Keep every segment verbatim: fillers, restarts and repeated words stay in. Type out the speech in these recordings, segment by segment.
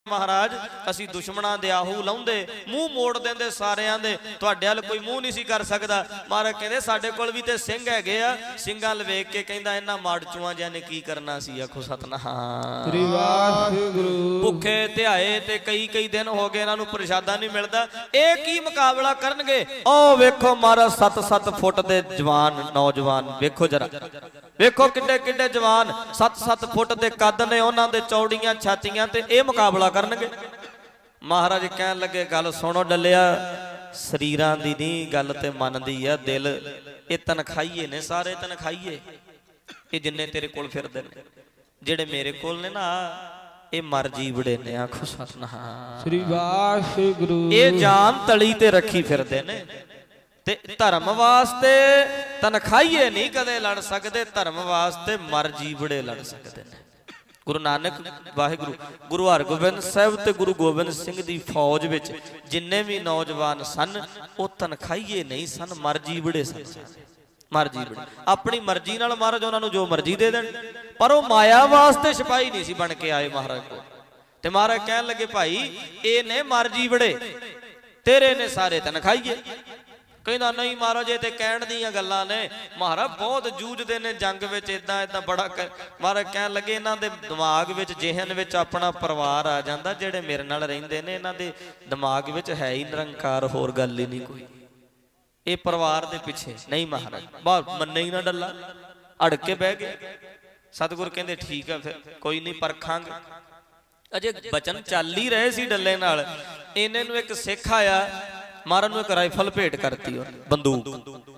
महाराज असी दुश्मनां दे आहू लाउंदे मूँह मोड़ देंदे सारियां दे, तुहाडे हल कोई मूँह नहीं सी कर सकदा। महाराज कहंदे साडे कोल भी ते सिंह हैगे आ, सिंघां अल वेख के कहंदा इन्हां माड़चूआं जिहां ने की करना सी। आखो सतनाम। भुखे ध्याए ते कई कई दिन हो गए इन्हां नूं प्रशादा नहीं मिलदा, इह की मुकाबला करनगे। ओ वेखो महाराज सत सत फुट दे जवान नौजवान, वेखो जरा वेखो किड्डे किड्डे जवान, सत सत फुट दे कद ने उन्हां दे, चौड़ियां छातियां ते इह मुकाबला करनगे। महाराज कहन लगे गल सुनो डलिया, शरीरां दी नहीं गल ते मन दी आ। दिल ये तनखाईए ने, सारे तनखाईए ये जिन्ने तेरे कोल फिरदे ने, जेड़े मेरे कोल ने ना ये मरजी बड़े ने। आखो सतनाम श्री वाहिगुरू। ये जान तली ते रखी फिरदे ने ते धर्म वास्ते तनखाईए नहीं कदे लड़ सकते, धर्म वास्ते मरजी बड़े लड़ सकते हैं। गुरु नानक वाहिगुरू गुरु हरगोबिंद साहब ते गुरु गोबिंद सिंह दी फौज विच जिन्ने भी नौजवान सन वो तनखाईए नहीं सन, मरजी बड़े सन। मरजी बड़े अपनी मर्जी नाल महाराज उन्होंने जो मर्जी दे देन, पर वो माया वास्ते सिपाही नहीं सी बन के आए महाराज को। ते महाराज कहन लगे भाई ये ने मरजी बड़े, तेरे ने सारे तनखाईए। कहना नहीं महाराज ये तो कहण दीयां गल्लां ने, महाराज बहुत जूझदे ने जंग विच इदां इदां बड़ा। महाराज कहन लगे इन्हां दे दिमाग विच जेहन विच अपना परिवार आ जांदा, जेड़े मेरे नाल रहिंदे ने इन्हां दे दिमाग विच है ही निरंकार, होर गल ही नहीं कोई। ये परिवार दे पिछे नहीं महाराज, बहुत मन्ने ही ना डल्ला, अड़ के बह गए। सतगुर कहंदे ठीक है फिर कोई नहीं परखांगे। अजे बचन चल ही रहे सी डल्ले नाल, इन्हां नूं एक सिख आया, महाराज नूं एक राइफल भेंट करती, बंदूक।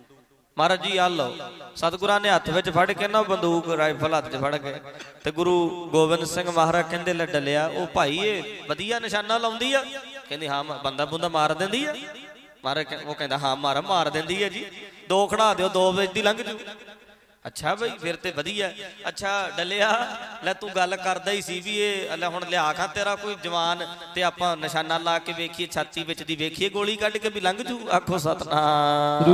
महाराज जी आ लो। सतगुरां ने हत्थ विच फड़ के ना बंदूक राइफल हत्थ च फड़ के ते गुरु गोबिंद सिंह महाराज कहंदे ले डलिया ओ भाई ये वधिया निशाना लाउंदी आ। कहंदे हां बंदा बुंदा मार देंदी आ। महाराज वो कहंदा हां मारा मार देंदी है जी, दो खड़ा दिओ दो वजे दी लंघ जू। अच्छा बई फिर ते वधिया। अच्छा डलिया लै तू गल करदा ही सी भी ये लै हुण लिया खां तेरा कोई जवान ते आपां निशाना ला के वेखीए, छाती विच दी वेखीए, गोली कढ के भी लंघ जू। आखो सतनाम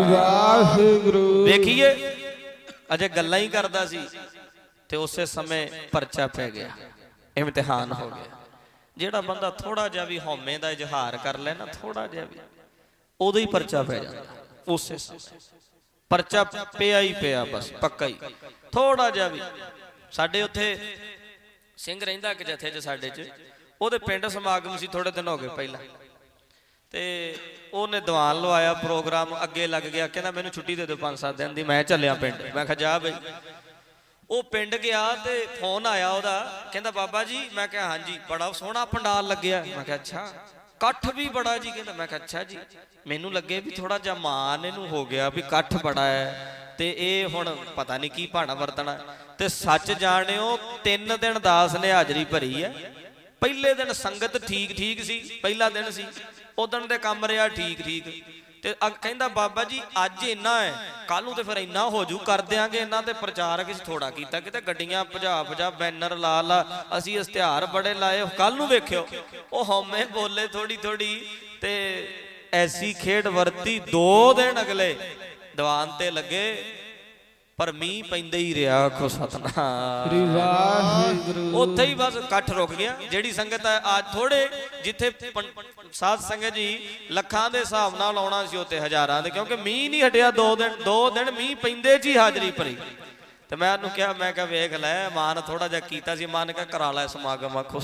वेखीए। अजे गल्लां ही करदा सी ते उसे समय परचा पै गया, इम्तिहान हो गया। जेड़ा बंदा थोड़ा जिहा भी हौमे दा इजहार कर लै ना, थोड़ा जिहा भी, उदों ही परचा पै जांदा। उसे समय परचा पिया ही पिया, बस पक्का ही। थोड़ा जिहा भी साडे उत्थे सिंह रहिंदा कि जथे च साडे च, ओहदे पिंड समागम सी थोड़े दिन हो गए पहला, ते ओहने दीवान लवाया, प्रोग्राम अगे लग गया। कहना मैनूं छुट्टी दे दो पांच सत्त दिन दी, मैं चलिया पिंड। मैं कहा जा बई। वो पिंड गया ते फोन आया ओहदा, कहंदा बाबा जी। मैं कहा हाँ जी, बड़ा सोहना पंडाल लग्या। मैं कहा अच्छा, कट्ठ भी बड़ा जी। कहंदा मैं कहा अच्छा जी, मैनू लगे भी थोड़ा जा मान इनू हो गया भी कट्ठ बड़ा है ते ये हुण पता नहीं की भाना वरतना। ते सच जाणिओ तीन दिन दास ने हाजरी भरी है। पहले दिन संगत ठीक ठीक सी, पहला दिन सी, उदण दे काम रहा ठीक ठीक। ते कहंदा बाबा जी अज इन्ना है, कल नूं ते फिर इन्ना हो जू, कर देंगे इन्हां ते प्रचारक थोड़ा कीता, किते गड्डियां भजा भजा बैनर ला ला, असीं इश्तिहार बड़े लाए, कल नूं वेखिओ। वो हौमे बोले थोड़ी थोड़ी ते ऐसी खेड वरती। दो दिन अगले दीवान ते लगे पर मीह पैंदा ही रहा। आखो सतनाम उत्थे ही बस कट्ठ रुक गया। जिहड़ी संगत आज थोड़े जिथे साध संगत जी लखां दे हिसाब नाल आउणा सी उत्थे हजारां दे, क्योंकि मीह नहीं हटिया। दो दिन दो दिन मीह पैंदे जी हाजरी भरी। ते मैं उहनूं कहा, मैं कहा वेख लै मान थोड़ा जिहा कीता सी, मान कहा करा लै समागम। आखो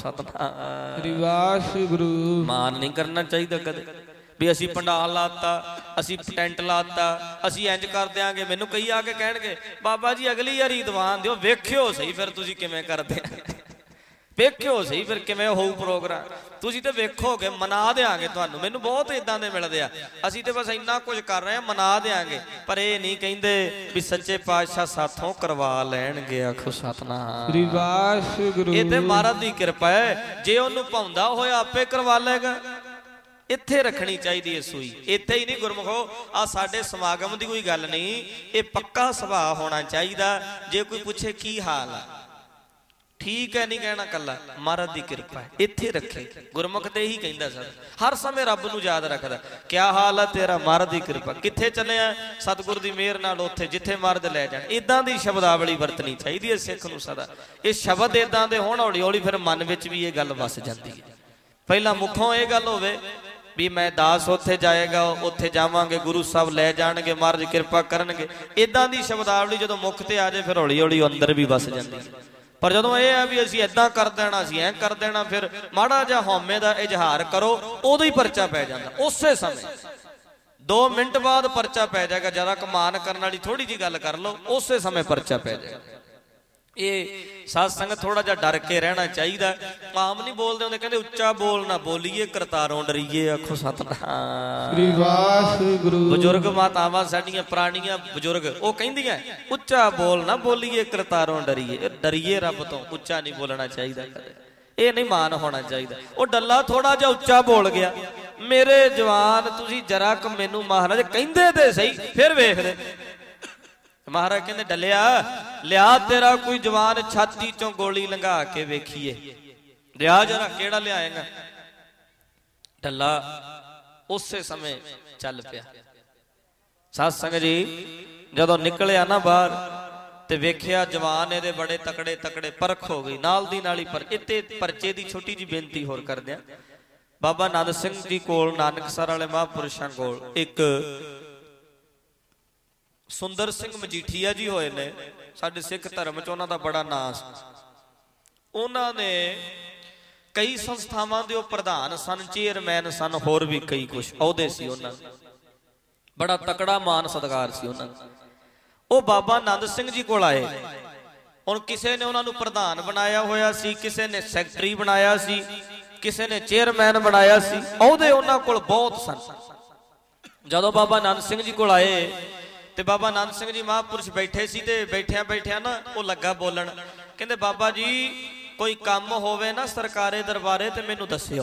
सतनाम। मान नहीं करना चाहिए कदे भी असी पंडाल लाता, असी टेंट लाता, असी इंज कर देंगे। मैनू कई आके कहणगे बाबा जी अगली वारी दीवान दिओ, वेखिओ सही फिर तुसीं किवें करदे, वेखिओ सही फिर किवें होऊ प्रोग्राम, तुसीं ते वेखोगे, मना देंगे तुहानूं। मैनू बहुत इदां दे मिलदे आ, असी ते बस इन्ना कुछ कर रहे हैं, मना देंगे, पर ये नहीं कहिंदे भी सच्चे पातशाह साथों करवा लैणगे। आखो सतनाम ये ते महाराज दी कृपा है, जे उहनूं भाउंदा होया आपे करवा लेगा। इत्थे रखनी चाहिए सूई, इत्थे ही नहीं गुरमुखो। आ साडे समागम की कोई गल नहीं, ये पक्का सुभाव होना चाहिए। जे कोई पूछे की हाल है, ठीक है नहीं कहना, कला महाराज की कृपा है, इत्थे रखे। गुरमुख ते ही कहंदा सर, हर समय रब नूं याद रखदा, क्या हाल है तेरा, महाराज की कृपा। कित्थे चलिया सतगुर दी मेहर नाल उत्थे जिथे महाराज लै जाण। इदां दी शब्दावली वरतनी चाहिए सिख नूं सदा। ये शब्द इदां दे होण, हौली हौली फिर मन विच भी ये गल वस जांदी है। ਪਹਿਲਾਂ ਮੁਖੋਂ ਇਹ ਗੱਲ ਹੋਵੇ ਵੀ ਮੈਂ ਦਾਸ ਉੱਥੇ ਜਾਏਗਾ, ਉੱਥੇ ਜਾਵਾਂਗੇ, ਗੁਰੂ ਸਾਹਿਬ ਲੈ ਜਾਣਗੇ, ਮਹਾਰਾਜ ਕਿਰਪਾ ਕਰਨਗੇ। ਇਦਾਂ ਦੀ ਸ਼ਬਦਾਵਲੀ ਜਦੋਂ ਮੁਖ ਤੇ ਆ ਜਾਏ ਫਿਰ ਹੌਲੀ ਹੌਲੀ ਅੰਦਰ ਵੀ ਵਸ ਜਾਂਦੀ। ਪਰ ਜਦੋਂ ਇਹ ਆ ਵੀ ਅਸੀਂ ਏਦਾਂ ਕਰ ਦੇਣਾ, ਅਸੀਂ ਐਂ ਕਰ ਦੇਣਾ, ਫਿਰ ਮਾੜਾ ਜਿਹਾ ਹਉਮੈ ਦਾ ਇਜ਼ਹਾਰ ਕਰੋ, ਉਦੋਂ ਹੀ ਪਰਚਾ ਪੈ ਜਾਂਦਾ। ਉਸੇ ਸਮੇਂ ਦੋ ਮਿੰਟ ਬਾਅਦ ਪਰਚਾ ਪੈ ਜਾਏਗਾ। ਜ਼ਿਆਦਾ ਕਮਾਨ ਕਰਨ ਵਾਲੀ ਥੋੜੀ ਜਿਹੀ ਗੱਲ ਕਰ ਲਓ, ਉਸੇ ਸਮੇਂ ਪਰਚਾ ਪੈ ਜਾਏਗਾ। ਇਹ ਸਾਧ ਸੰਗਤ ਥੋੜਾ ਜਿਹਾ ਡਰ ਕੇ ਰਹਿਣਾ ਚਾਹੀਦਾ। ਆਮ ਨਹੀਂ ਬੋਲਦੇ ਹੁੰਦੇ, ਕਹਿੰਦੇ ਉੱਚਾ ਬੋਲ ਨਾ ਬੋਲੀਏ, ਕਰਤਾਰੋਂ ਡਰੀਏ। ਆਖੋ ਸਤਿਨਾਮ ਸ੍ਰੀ ਵਾਹਿਗੁਰੂ। ਬਜ਼ੁਰਗ ਮਾਤਾਵਾਂ ਸਾਡੀਆਂ ਪੁਰਾਣੀਆਂ ਬਜ਼ੁਰਗ ਉਹ ਕਹਿੰਦੀਆਂ ਉੱਚਾ ਬੋਲ ਨਾ ਬੋਲੀਏ, ਕਰਤਾਰੋਂ ਡਰੀਏ। ਡਰੀਏ ਰੱਬ ਤੋਂ, ਉੱਚਾ ਨਹੀਂ ਬੋਲਣਾ ਚਾਹੀਦਾ ਕਦੇ। ਇਹ ਨਹੀਂ ਮਾਨ ਹੋਣਾ ਚਾਹੀਦਾ। ਉਹ ਡੱਲਾ ਥੋੜਾ ਜਿਹਾ ਉੱਚਾ ਬੋਲ ਗਿਆ। ਮੇਰੇ ਜਵਾਨ ਤੁਸੀਂ ਜਰਾ ਕ ਮੈਨੂੰ ਮਹਾਰਾਜ ਕਹਿੰਦੇ ਤੇ ਸਹੀ, ਫਿਰ ਵੇਖਦੇ। ਮਹਾਰਾਜ ਕਹਿੰਦੇ ਡੱਲਿਆ ਲਿਆ ਤੇਰਾ ਕੋਈ ਜਵਾਨ ਛਾਤੀ ਚੋਂ ਗੋਲੀ ਲੰਘਾ ਕੇ ਵੇਖੀਏ, ਲਿਆ ਜਰਾ, ਕਿਹੜਾ ਲਿਆਏਗਾ। ਡੱਲਾ ਉਸੇ ਸਮੇਂ ਚੱਲ ਪਿਆ। ਸਾਧ ਸੰਗਤ ਜੀ ਜਦੋਂ ਨਿਕਲਿਆ ਨਾ ਬਾਹਰ ਤੇ ਵੇਖਿਆ ਜਵਾਨ ਇਹਦੇ ਬੜੇ ਤਕੜੇ ਤਕੜੇ, ਪਰਖ ਹੋ ਗਈ ਨਾਲ ਦੀ ਨਾਲ ਹੀ। ਪਰ ਇੱਥੇ ਪਰਚੇ ਦੀ ਛੋਟੀ ਜਿਹੀ ਬੇਨਤੀ ਹੋਰ ਕਰਦੇ ਆ। ਬਾਬਾ ਨੰਦ ਸਿੰਘ ਜੀ ਕੋਲ, ਨਾਨਕਸਰ ਵਾਲੇ ਮਹਾਂਪੁਰਸ਼ਾਂ ਕੋਲ ਇੱਕ ਸੁੰਦਰ ਸਿੰਘ ਮਜੀਠੀਆ ਜੀ ਹੋਏ ਨੇ, ਸਾਡੇ ਸਿੱਖ ਧਰਮ ਚ ਉਹਨਾਂ ਦਾ ਬੜਾ ਨਾਂ ਸੀ। ਉਹਨਾਂ ਨੇ ਕਈ ਸੰਸਥਾਵਾਂ ਦੇ ਉਹ ਪ੍ਰਧਾਨ ਸਨ, ਚੇਅਰਮੈਨ ਸਨ, ਹੋਰ ਵੀ ਕਈ ਕੁਛ ਅਹੁਦੇ ਸੀ ਉਹਨਾਂ ਦੇ। ਬੜਾ ਤਕੜਾ ਮਾਨ ਸਤਿਕਾਰ ਸੀ ਉਹਨਾਂ ਦਾ। ਉਹ ਬਾਬਾ ਨੰਦ ਸਿੰਘ ਜੀ ਕੋਲ ਆਏ। ਹੁਣ ਕਿਸੇ ਨੇ ਉਹਨਾਂ ਨੂੰ ਪ੍ਰਧਾਨ ਬਣਾਇਆ ਹੋਇਆ ਸੀ, ਕਿਸੇ ਨੇ ਸੈਕਟਰੀ ਬਣਾਇਆ ਸੀ, ਕਿਸੇ ਨੇ ਚੇਅਰਮੈਨ ਬਣਾਇਆ ਸੀ। ਅਹੁਦੇ ਉਹਨਾਂ ਕੋਲ ਬਹੁਤ ਸਨ। ਜਦੋਂ ਬਾਬਾ ਨੰਦ ਸਿੰਘ ਜੀ ਕੋਲ ਆਏ ਤੇ ਬਾਬਾ ਨੰਦ ਸਿੰਘ ਜੀ ਮਹਾਂਪੁਰਸ਼ ਬੈਠੇ ਸੀ ਤੇ ਬੈਠਿਆਂ ਬੈਠਿਆਂ ਨਾ ਉਹ ਲੱਗਾ ਬੋਲਣ। ਕਹਿੰਦੇ ਬਾਬਾ ਜੀ ਕੋਈ ਕੰਮ ਹੋਵੇ ਨਾ ਸਰਕਾਰੇ ਦਰਬਾਰੇ ਤੇ ਮੈਨੂੰ ਦੱਸਿਓ।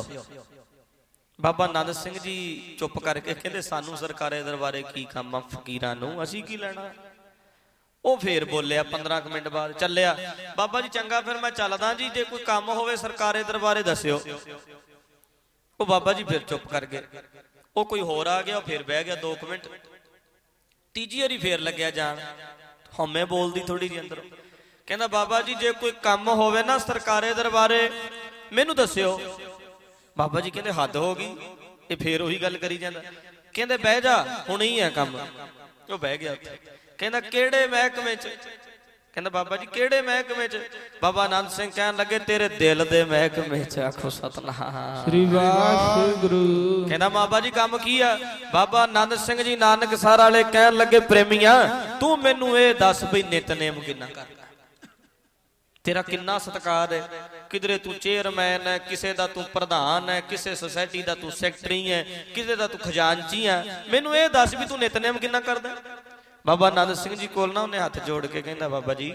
ਬਾਬਾ ਨੰਦ ਸਿੰਘ ਜੀ ਚੁੱਪ ਕਰਕੇ ਕਹਿੰਦੇ ਸਾਨੂੰ ਸਰਕਾਰੇ ਦਰਬਾਰੇ ਕੀ ਕੰਮ ਆ, ਫਕੀਰਾਂ ਨੂੰ ਅਸੀਂ ਕੀ ਲੈਣਾ। ਉਹ ਫੇਰ ਬੋਲਿਆ ਪੰਦਰਾਂ ਕੁ ਮਿੰਟ ਬਾਅਦ, ਚੱਲਿਆ। ਬਾਬਾ ਜੀ ਚੰਗਾ ਫਿਰ ਮੈਂ ਚੱਲਦਾ ਜੀ, ਜੇ ਕੋਈ ਕੰਮ ਹੋਵੇ ਸਰਕਾਰੇ ਦਰਬਾਰੇ ਦੱਸਿਓ। ਉਹ ਬਾਬਾ ਜੀ ਫਿਰ ਚੁੱਪ ਕਰ ਗਏ। ਉਹ ਕੋਈ ਹੋਰ ਆ ਗਿਆ, ਉਹ ਫੇਰ ਬਹਿ ਗਿਆ ਦੋ ਕੁ ਮਿੰਟ। ਤੀਜੀ ਵਾਰੀ ਫੇਰ ਲੱਗਿਆ ਜਾਣ, ਹਉਮੈ ਬੋਲਦੀ ਥੋੜੀ ਜਿਹੀ ਅੰਦਰੋਂ। ਕਹਿੰਦਾ ਬਾਬਾ ਜੀ ਜੇ ਕੋਈ ਕੰਮ ਹੋਵੇ ਨਾ ਸਰਕਾਰੇ ਦਰਬਾਰੇ ਮੈਨੂੰ ਦੱਸਿਓ। ਬਾਬਾ ਜੀ ਕਹਿੰਦੇ ਹੱਦ ਹੋ ਗਈ, ਇਹ ਫੇਰ ਉਹੀ ਗੱਲ ਕਰੀ ਜਾਂਦਾ। ਕਹਿੰਦੇ ਬਹਿ ਜਾ, ਹੁਣੇ ਹੀ ਆ ਕੰਮ। ਉਹ ਬਹਿ ਗਿਆ ਉੱਥੇ। ਕਹਿੰਦਾ ਕਿਹੜੇ ਮਹਿਕਮੇ ਚ? ਕਹਿੰਦਾ ਬਾਬਾ ਜੀ ਕਿਹੜੇ ਮਹਿਕਮੇ ਚ? ਬਾਬਾ ਆਨੰਦ ਸਿੰਘ ਕਹਿਣ ਲੱਗੇ ਤੇਰੇ ਦਿਲ ਦੇ ਮਹਿਕਮੇ ਚ। ਆਖੋ ਸਤਿਨਾਮ ਸ੍ਰੀ ਵਾਹਿਗੁਰੂ। ਕਹਿੰਦਾ ਬਾਬਾ ਜੀ ਕੰਮ ਕੀ ਆ? ਬਾਬਾ ਆਨੰਦ ਸਿੰਘ ਜੀ ਨਾਨਕਸਰ ਵਾਲੇ ਕਹਿਣ ਲੱਗੇ ਪ੍ਰੇਮੀਆਂ ਤੂੰ ਮੈਨੂੰ ਇਹ ਦੱਸ ਬਈ ਨਿਤਨੇਮ ਕਿੰਨਾ ਕਰਦਾ, ਤੇਰਾ ਕਿੰਨਾ ਸਤਿਕਾਰ ਹੈ। ਕਿਧਰੇ ਤੂੰ ਚੇਅਰਮੈਨ ਹੈ, ਕਿਸੇ ਦਾ ਤੂੰ ਪ੍ਰਧਾਨ ਹੈ, ਕਿਸੇ ਸੁਸਾਇਟੀ ਦਾ ਤੂੰ ਸੈਕਟਰੀ ਹੈ, ਕਿਸੇ ਦਾ ਤੂੰ ਖਜ਼ਾਨਚੀ ਹੈ, ਮੈਨੂੰ ਇਹ ਦੱਸ ਵੀ ਤੂੰ ਨਿਤਨੇਮ ਕਿੰਨਾ ਕਰਦਾ। ਬਾਬਾ ਆਨੰਦ ਸਿੰਘ ਜੀ ਕੋਲ ਨਾ ਉਹਨੇ ਹੱਥ ਜੋੜ ਕੇ ਕਹਿੰਦਾ ਬਾਬਾ ਜੀ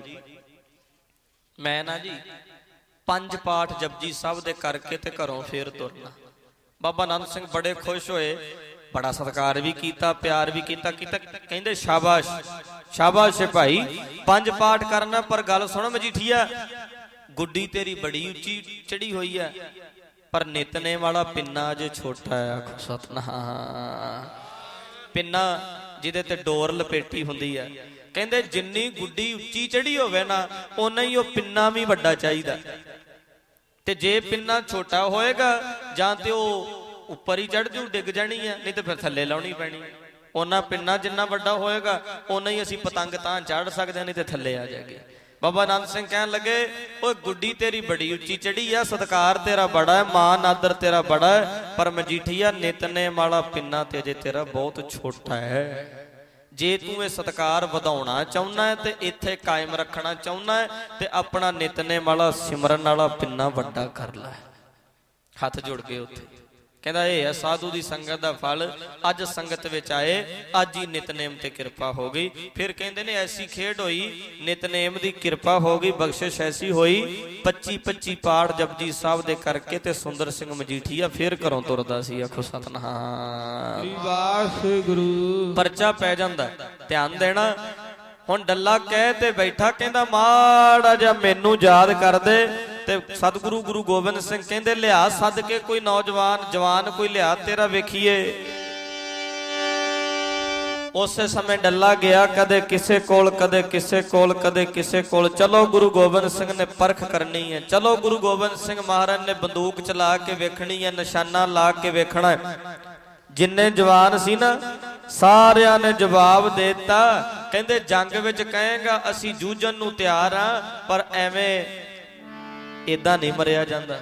ਮੈਂ ਨਾ ਜੀ ਪੰਜ ਪਾਠ ਜਪਜੀ ਸਾਹਿਬ ਦੇ ਕਰਕੇ ਤੇ ਘਰੋਂ ਫੇਰ ਤੁਰਨਾ। ਬਾਬਾ ਆਨੰਦ ਸਿੰਘ ਬੜੇ ਖੁਸ਼ ਹੋਏ, ਬੜਾ ਸਤਿਕਾਰ ਵੀ ਕੀਤਾ, ਪਿਆਰ ਵੀ ਕੀਤਾ ਕੀਤਾ ਕਹਿੰਦੇ ਸ਼ਾਬਾਸ਼ ਸ਼ਾਬਾਸ਼ ਭਾਈ, ਪੰਜ ਪਾਠ ਕਰਨਾ। ਪਰ ਗੱਲ ਸੁਣ ਮਜੀਠੀਆ, ਗੁੱਡੀ ਤੇਰੀ ਬੜੀ ਉੱਚੀ ਚੜੀ ਹੋਈ ਹੈ, ਪਰ ਨਿਤਨੇਮ ਵਾਲਾ ਪਿੰਨਾ ਅਜੇ ਛੋਟਾ ਹੈ। ਆਖੋ ਸਤਿਨਾਮ। ਪਿੰਨਾ ਜਿਹਦੇ ਤੇ ਡੋਰ ਲਪੇਟੀ ਹੁੰਦੀ ਹੈ। ਕਹਿੰਦੇ ਜਿੰਨੀ ਗੁੱਡੀ ਉੱਚੀ ਚੜੀ ਹੋਵੇ ਨਾ ਓਨਾ ਹੀ ਉਹ ਪਿੰਨਾ ਵੀ ਵੱਡਾ ਚਾਹੀਦਾ। ਤੇ ਜੇ ਪਿੰਨਾ ਛੋਟਾ ਹੋਏਗਾ ਜਾਂ ਤੇ ਉਹ ਉੱਪਰ ਹੀ ਚੜ ਜੂ, ਡਿੱਗ ਜਾਣੀ ਹੈ, ਨਹੀਂ ਤੇ ਫਿਰ ਥੱਲੇ ਲਾਉਣੀ ਪੈਣੀ। ਉਹਨਾਂ ਪਿੰਨਾ ਜਿੰਨਾ ਵੱਡਾ ਹੋਏਗਾ ਓਨਾ ਹੀ ਅਸੀਂ ਪਤੰਗ ਤਾਂ ਚੜ ਸਕਦੇ, ਨਹੀਂ ਤੇ ਥੱਲੇ ਆ ਜਾਏਗੀ। ਬਾਬਾ ਆਨੰਦ ਸਿੰਘ ਕਹਿਣ ਲੱਗੇ ਓਏ ਗੁੱਡੀ ਤੇਰੀ ਬੜੀ ਉੱਚੀ ਚੜੀ ਆ, ਸਤਿਕਾਰ ਤੇਰਾ ਬੜਾ ਹੈ, ਮਾਨ ਆਦਰ ਤੇਰਾ ਬੜਾ ਹੈ, ਪਰ ਮਜੀਠੀਆ ਨਿਤਨੇਮ ਵਾਲਾ ਪਿੰਨਾ ਤੇ ਅਜੇ ਤੇਰਾ ਬਹੁਤ ਛੋਟਾ ਹੈ। ਜੇ ਤੂੰ ਇਹ ਸਤਿਕਾਰ ਵਧਾਉਣਾ ਚਾਹੁੰਦਾ ਹੈ ਤੇ ਇੱਥੇ ਕਾਇਮ ਰੱਖਣਾ ਚਾਹੁੰਦਾ ਹੈ ਤੇ ਆਪਣਾ ਨਿਤਨੇਮ ਵਾਲਾ ਸਿਮਰਨ ਵਾਲਾ ਪਿੰਨਾ ਵੱਡਾ ਕਰ ਲੈ। ਹੱਥ ਜੁੜ ਗਏ ਉੱਥੇ। ਕਹਿੰਦਾ ਇਹ ਹੈ ਸਾਧੂ ਦੀ ਸੰਗਤ ਦਾ ਫਲ। ਅੱਜ ਸੰਗਤ ਵਿੱਚ ਆਏ, ਅੱਜ ਹੀ ਨਿਤਨੇਮ ਤੇ ਕਿਰਪਾ ਹੋ ਗਈ। ਫਿਰ ਕਹਿੰਦੇ ਨੇ ਐਸੀ ਖੇਡ ਹੋਈ, ਨਿਤਨੇਮ ਦੀ ਕਿਰਪਾ ਹੋ ਗਈ, ਬਖਸ਼ਿਸ਼ ਐਸੀ ਹੋਈ, ਪੱਚੀ ਪੱਚੀ ਪਾਠ ਜਪਜੀ ਸਾਹਿਬ ਦੇ ਕਰਕੇ ਤੇ ਸੁੰਦਰ ਸਿੰਘ ਮਜੀਠੀਆ ਫਿਰ ਘਰੋਂ ਤੁਰਦਾ ਸੀ। ਆਖੋ ਸਤਿਨਾਮ ਵਾਹਿਗੁਰੂ। ਪਰਚਾ ਪੈ ਜਾਂਦਾ, ਧਿਆਨ ਦੇਣਾ। ਹੁਣ ਡੱਲਾ ਕਹਿ ਤੇ ਬੈਠਾ, ਕਹਿੰਦਾ ਮਾੜਾ ਜਿਹਾ ਮੈਨੂੰ ਯਾਦ ਕਰ ਦੇ। ਤੇ ਸਤਿਗੁਰੂ ਗੁਰੂ ਗੋਬਿੰਦ ਸਿੰਘ ਕਹਿੰਦੇ ਲਿਆ ਸੱਦ ਕੇ ਕੋਈ ਨੌਜਵਾਨ ਜਵਾਨ ਕੋਈ ਲਿਆ ਤੇਰਾ ਵੇਖੀਏ। ਉਸੇ ਸਮੇਂ ਡੱਲਾ ਗਿਆ, ਕਦੇ ਕਿਸੇ ਕੋਲ ਕਦੇ ਕਿਸੇ ਕੋਲ ਕਦੇ ਕਿਸੇ ਕੋਲ। ਚਲੋ ਗੁਰੂ ਗੋਬਿੰਦ ਸਿੰਘ ਨੇ ਪਰਖ ਕਰਨੀ ਹੈ, ਚਲੋ ਗੁਰੂ ਗੋਬਿੰਦ ਸਿੰਘ ਮਹਾਰਾਜ ਨੇ ਬੰਦੂਕ ਚਲਾ ਕੇ ਵੇਖਣੀ ਹੈ, ਨਿਸ਼ਾਨਾ ਲਾ ਕੇ ਵੇਖਣਾ ਹੈ। ਜਿੰਨੇ ਜਵਾਨ ਸੀ ਨਾ ਸਾਰਿਆਂ ਨੇ ਜਵਾਬ ਦੇ ਦਿੱਤਾ, ਕਹਿੰਦੇ ਜੰਗ ਵਿੱਚ ਕਹੇਗਾ ਅਸੀਂ ਜੂਝਣ ਨੂੰ ਤਿਆਰ ਆ, ਪਰ ਐਵੇਂ ਇਦਾਂ ਨਹੀਂ ਮਰਿਆ ਜਾਂਦਾ,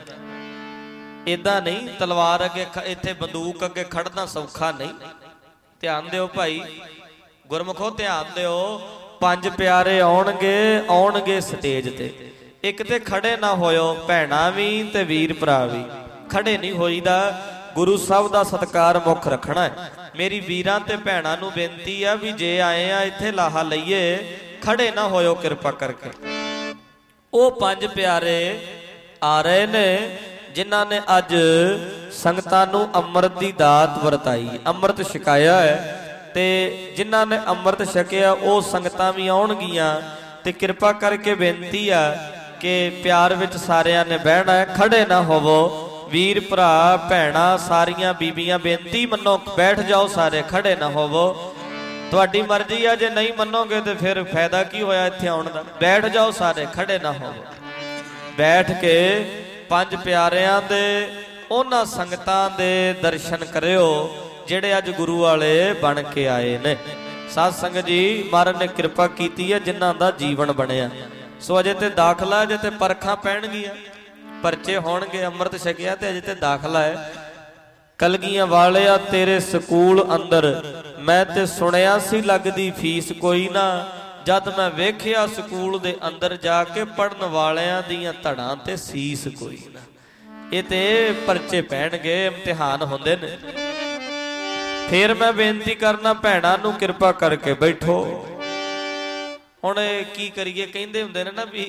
ਇਦਾਂ ਨਹੀਂ। ਤਲਵਾਰ ਅੱਗੇ ਇੱਥੇ ਬੰਦੂਕ ਅੱਗੇ ਖੜਨਾ ਸੌਖਾ ਨਹੀਂ। ਧਿਆਨ ਦਿਓ ਭਾਈ ਗੁਰਮੁਖੋ, ਧਿਆਨ ਦਿਓ। ਪੰਜ ਪਿਆਰੇ ਆਉਣਗੇ ਆਉਣਗੇ ਸਟੇਜ ਤੇ, ਇੱਕ ਤੇ ਖੜੇ ਨਾ ਹੋਇਓ, ਭੈਣਾਂ ਵੀ ਤੇ ਵੀਰ ਭਰਾ ਵੀ ਖੜੇ ਨਹੀਂ ਹੋਈਦਾ। ਗੁਰੂ ਸਾਹਿਬ ਦਾ ਸਤਿਕਾਰ ਮੁੱਖ ਰੱਖਣਾ ਹੈ। ਮੇਰੀ ਵੀਰਾਂ ਤੇ ਭੈਣਾਂ ਨੂੰ ਬੇਨਤੀ ਆ ਵੀ ਜੇ ਆਏ ਆ ਇੱਥੇ ਲਾਹਾ ਲਈਏ, ਖੜੇ ਨਾ ਹੋਇਓ ਕਿਰਪਾ ਕਰਕੇ। ਉਹ ਪੰਜ ਪਿਆਰੇ ਆ ਰਹੇ ਨੇ ਜਿਨ੍ਹਾਂ ਨੇ ਅੱਜ ਸੰਗਤਾਂ ਨੂੰ ਅੰਮ੍ਰਿਤ ਦੀ ਦਾਤ ਵਰਤਾਈ, ਅੰਮ੍ਰਿਤ ਛਕਾਇਆ ਹੈ। ਤੇ ਜਿਨ੍ਹਾਂ ਨੇ ਅੰਮ੍ਰਿਤ ਛਕਿਆ ਉਹ ਸੰਗਤਾਂ ਵੀ ਆਉਣਗੀਆਂ। ਤੇ ਕਿਰਪਾ ਕਰਕੇ ਬੇਨਤੀ ਆ ਕਿ ਪਿਆਰ ਵਿੱਚ ਸਾਰਿਆਂ ਨੇ ਬਹਿਣਾ ਹੈ, ਖੜੇ ਨਾ ਹੋਵੋ। ਵੀਰ ਭਰਾ ਭੈਣਾਂ ਸਾਰੀਆਂ ਬੀਬੀਆਂ ਬੇਨਤੀ ਮੰਨੋ, ਬੈਠ ਜਾਓ ਸਾਰੇ, ਖੜੇ ਨਾ ਹੋਵੋ। ਤੁਹਾਡੀ ਮਰਜ਼ੀ ਆ, ਜੇ ਨਹੀਂ ਮੰਨੋਗੇ ਤੇ ਫਿਰ ਫਾਇਦਾ ਕੀ ਹੋਇਆ ਇੱਥੇ ਆਉਣ ਦਾ। ਬੈਠ ਜਾਓ ਸਾਰੇ, ਖੜੇ ਨਾ ਹੋਵੋ। ਬੈਠ ਕੇ ਪੰਜ ਪਿਆਰਿਆਂ ਦੇ ਉਹਨਾਂ ਸੰਗਤਾਂ ਦੇ ਦਰਸ਼ਨ ਕਰਿਓ ਜਿਹੜੇ ਅੱਜ ਗੁਰੂ ਵਾਲੇ ਬਣ ਕੇ ਆਏ ਨੇ। ਸਾਧ ਸੰਗਤ ਜੀ, ਮਹਾਰਾਜ ਨੇ ਕਿਰਪਾ ਕੀਤੀ ਹੈ ਜਿਨ੍ਹਾਂ ਦਾ ਜੀਵਨ ਬਣਿਆ। ਸੋ ਅਜੇ ਤੇ ਦਾਖਲਾ, ਅਜੇ ਤੇ ਪਰਖਾਂ ਪੈਣਗੀਆਂ, ਪਰਚੇ ਹੋਣਗੇ। ਅੰਮ੍ਰਿਤ ਛਕਿਆ ਤੇ ਅਜੇ ਤੇ ਦਾਖਲਾ ਹੈ। ਕਲਗੀਆਂ ਵਾਲਿਆ ਤੇਰੇ ਸਕੂਲ ਅੰਦਰ ਮੈਂ ਤੇ ਸੁਣਿਆ ਸੀ ਲੱਗਦੀ ਫੀਸ ਕੋਈ ਨਾ, ਜਦ ਮੈਂ ਵੇਖਿਆ ਸਕੂਲ ਦੇ ਅੰਦਰ ਜਾ ਕੇ ਪੜਨ ਵਾਲਿਆਂ ਦੀਆਂ ਧੜਾਂ ਤੇ ਸੀਸ ਕੋਈ ਨਾ। ਇਹ ਤੇ ਪਰਚੇ ਪੈਣਗੇ, ਇਮਤਿਹਾਨ ਹੁੰਦੇ ਨੇ। ਫਿਰ ਮੈਂ ਬੇਨਤੀ ਕਰਨਾ ਭੈਣਾਂ ਨੂੰ ਕਿਰਪਾ ਕਰਕੇ ਬੈਠੋ। ਹੁਣ ਕੀ ਕਰੀਏ, ਕਹਿੰਦੇ ਹੁੰਦੇ ਨੇ ਨਾ ਵੀ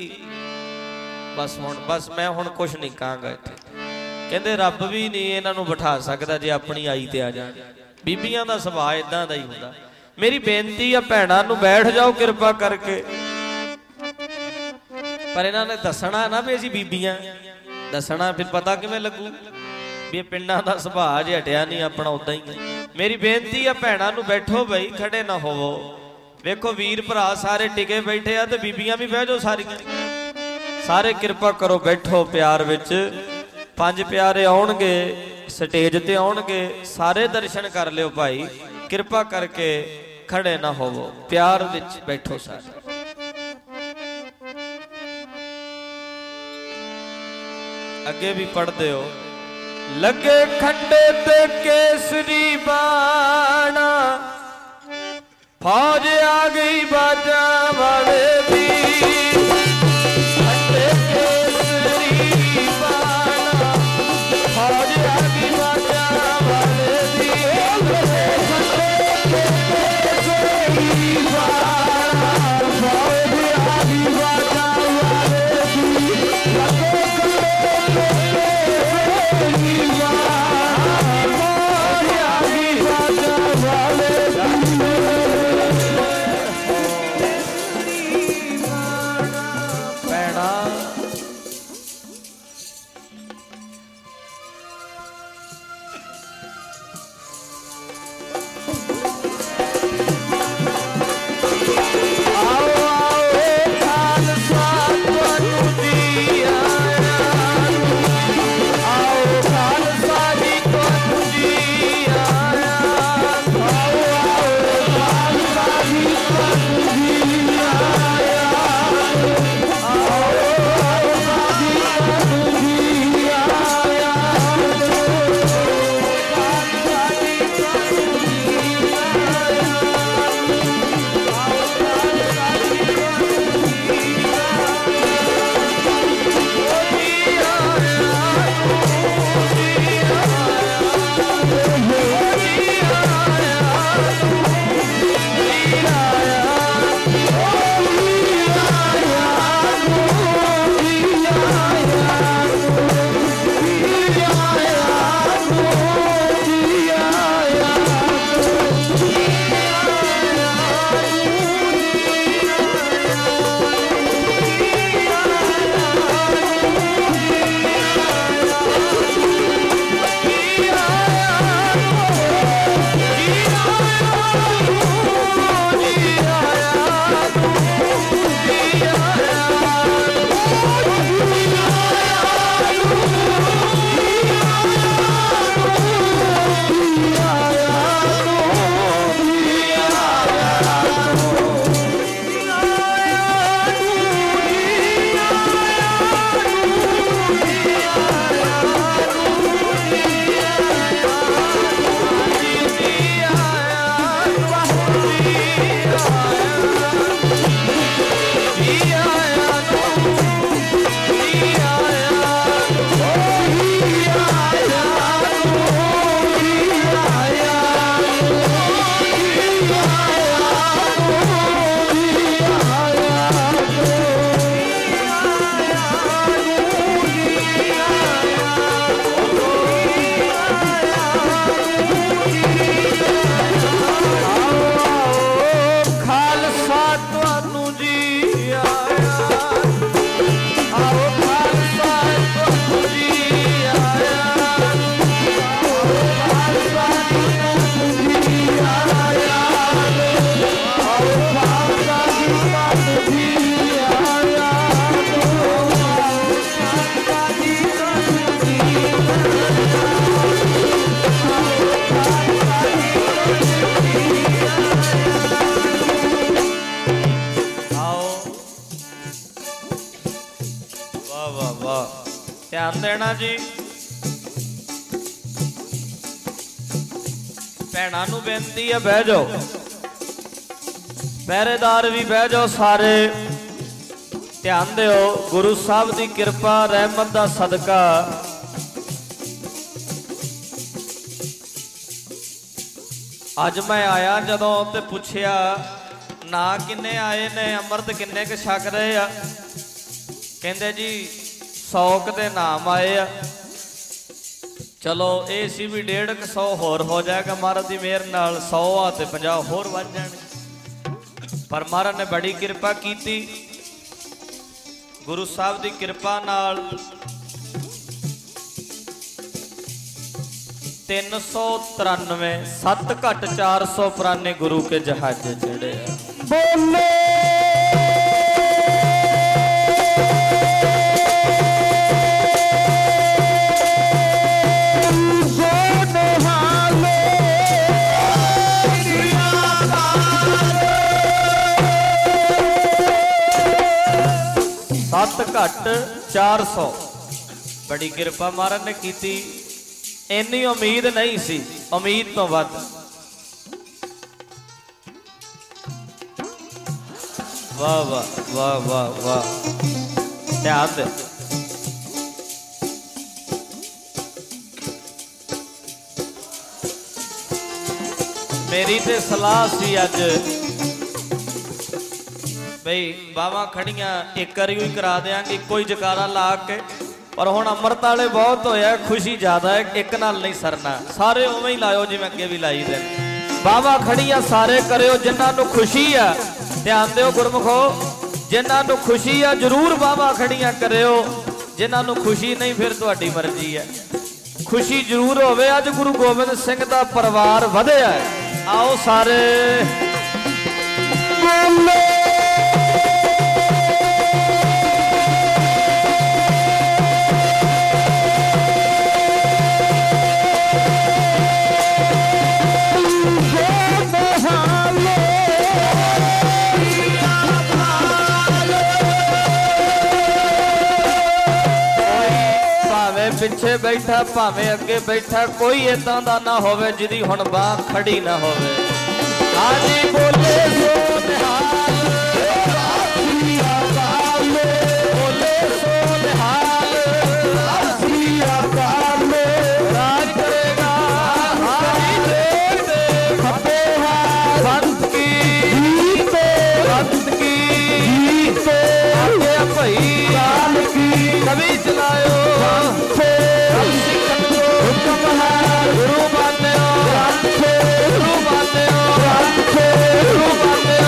ਬਸ ਹੁਣ ਬਸ ਮੈਂ ਹੁਣ ਕੁਛ ਨਹੀਂ ਕਹਾਂਗਾ ਇੱਥੇ। ਕਹਿੰਦੇ ਰੱਬ ਵੀ ਨਹੀਂ ਇਹਨਾਂ ਨੂੰ ਬਿਠਾ ਸਕਦਾ ਜੇ ਆਪਣੀ ਆਈ ਤੇ ਆ ਜਾਣ। ਬੀਬੀਆਂ ਦਾ ਸੁਭਾਅ ਇਦਾਂ ਦਾ ਹੀ ਹੁੰਦਾ। ਮੇਰੀ ਬੇਨਤੀ ਆ ਭੈਣਾਂ ਨੂੰ ਬੈਠ ਜਾਓ ਕਿਰਪਾ ਕਰਕੇ। ਪਰ ਇਹਨਾਂ ਨੇ ਦੱਸਣਾ ਨਾ ਵੀ ਅਸੀਂ ਬੀਬੀਆਂ, ਦੱਸਣਾ ਫਿਰ ਪਤਾ ਕਿਵੇਂ ਲੱਗੂ ਵੀ ਇਹ ਪਿੰਡਾਂ ਦਾ ਸੁਭਾਅ ਜੇ ਹਟਿਆ ਨਹੀਂ ਆਪਣਾ ਉਦਾਂ ਹੀ। ਮੇਰੀ ਬੇਨਤੀ ਆ ਭੈਣਾਂ ਨੂੰ ਬੈਠੋ ਬਈ, ਖੜੇ ਨਾ ਹੋਵੋ। ਵੇਖੋ ਵੀਰ ਭਰਾ ਸਾਰੇ ਟਿਕੇ ਬੈਠੇ ਆ ਤੇ ਬੀਬੀਆਂ ਵੀ ਬਹਿ ਜਾਓ ਸਾਰੀਆਂ, ਸਾਰੇ ਕਿਰਪਾ ਕਰੋ ਬੈਠੋ ਪਿਆਰ ਵਿੱਚ। ਪੰਜ ਪਿਆਰੇ ਆਉਣਗੇ ਸਟੇਜ ਤੇ ਆਉਣਗੇ, ਸਾਰੇ ਦਰਸ਼ਨ ਕਰ ਲਿਓ ਭਾਈ। ਕਿਰਪਾ ਕਰਕੇ ਖੜੇ ਨਾ ਹੋਵੋ, ਪਿਆਰ ਵਿੱਚ ਬੈਠੋ ਸਾਰੇ। ਅੱਗੇ ਵੀ ਪੜ੍ਹਦੇ ਹੋ। ਲੱਗੇ ਖੰਡੇ ਤੇ ਕੇਸਰੀ ਬਾਣਾ, ਫੌਜ ਆ ਗਈ ਬਾਜਾਂ ਵਾਲੇ ਦੀ। ਖੰਡੇ ਕੇਸਰੀ ਬਾਣਾ, ਫੌਜ ਆ ਗਈ ਬਾਜਾਂ ਵਾਲੇ ਦੀ। ਖੰਡੇ ਕੇਸਰੀ ਬਾਣਾ, ਫੌਜ ਆ ਗਈ ਬਾਜਾਂ ਵਾਲੇ ਦੀ। ध्यान देना जी। भैणां नूं बेनती है बह जाओ, पहरेदार भी बह जाओ सारे। ध्यान दिओ, गुरु साहब की कृपा रहमत का सदका अज मैं आया जदों ते पुछया ना किन्ने आए ने, अमृत किन्ने क छक रहे आ? कहंदे जी सौ क दे नाम आए आ। चलो ये सी भी डेढ़ क सौ होर हो जाएगा महाराज की मेहर नाल, सौ आ ते पंजाह होर बन जाने। पर महाराज ने बड़ी कृपा की, गुरु साहब की कृपा नाल तीन सौ तिरानवे सत्त घट चार सौ पुराने गुरु के जहाज चढ़े बोले। सत्त घट चार सौ बड़ी कृपा महाराज ने की। इन्नी उम्मीद नहीं सी, उम्मीद तो वध। वाह वाह वाह वाह वाह। ध्यान दे, मेरी ते सलाह सी अज बई बावां खड़ियां एक बारी ही करा देंगे, कोई जकारा ला के। पर हुण अमृत वाले बहुत होया, खुशी ज़्यादा है, एक नाल नहीं सरना, सारे उवें ही लाओ जिवें अगे भी लाई दे। बावां खड़ियां सारे करियो जिन्हां नूं खुशी आ। ध्यान दिओ गुरमुखो, जिन्हां नूं खुशी आ जरूर बावां खड़ियां करियो, जिन्हां नूं खुशी नहीं फिर तुहाडी मर्जी है। खुशी जरूर होवे। अज गुरु गोबिंद सिंह दा परिवार वधिया है। आओ सारे पिछे बैठा भावें अगे बैठा, कोई इदां दा ना होवे जिहदी हुण बांह खड़ी ना होवे। हाजी बोले सो निहाल, बोले सो निहाल, राज करेगा हाजी देख देख खपे हाथ संत की, संत की आगे भई कभी चलायो गुरु मान्यो, गुरु मान्यो, गुरु मान्यो।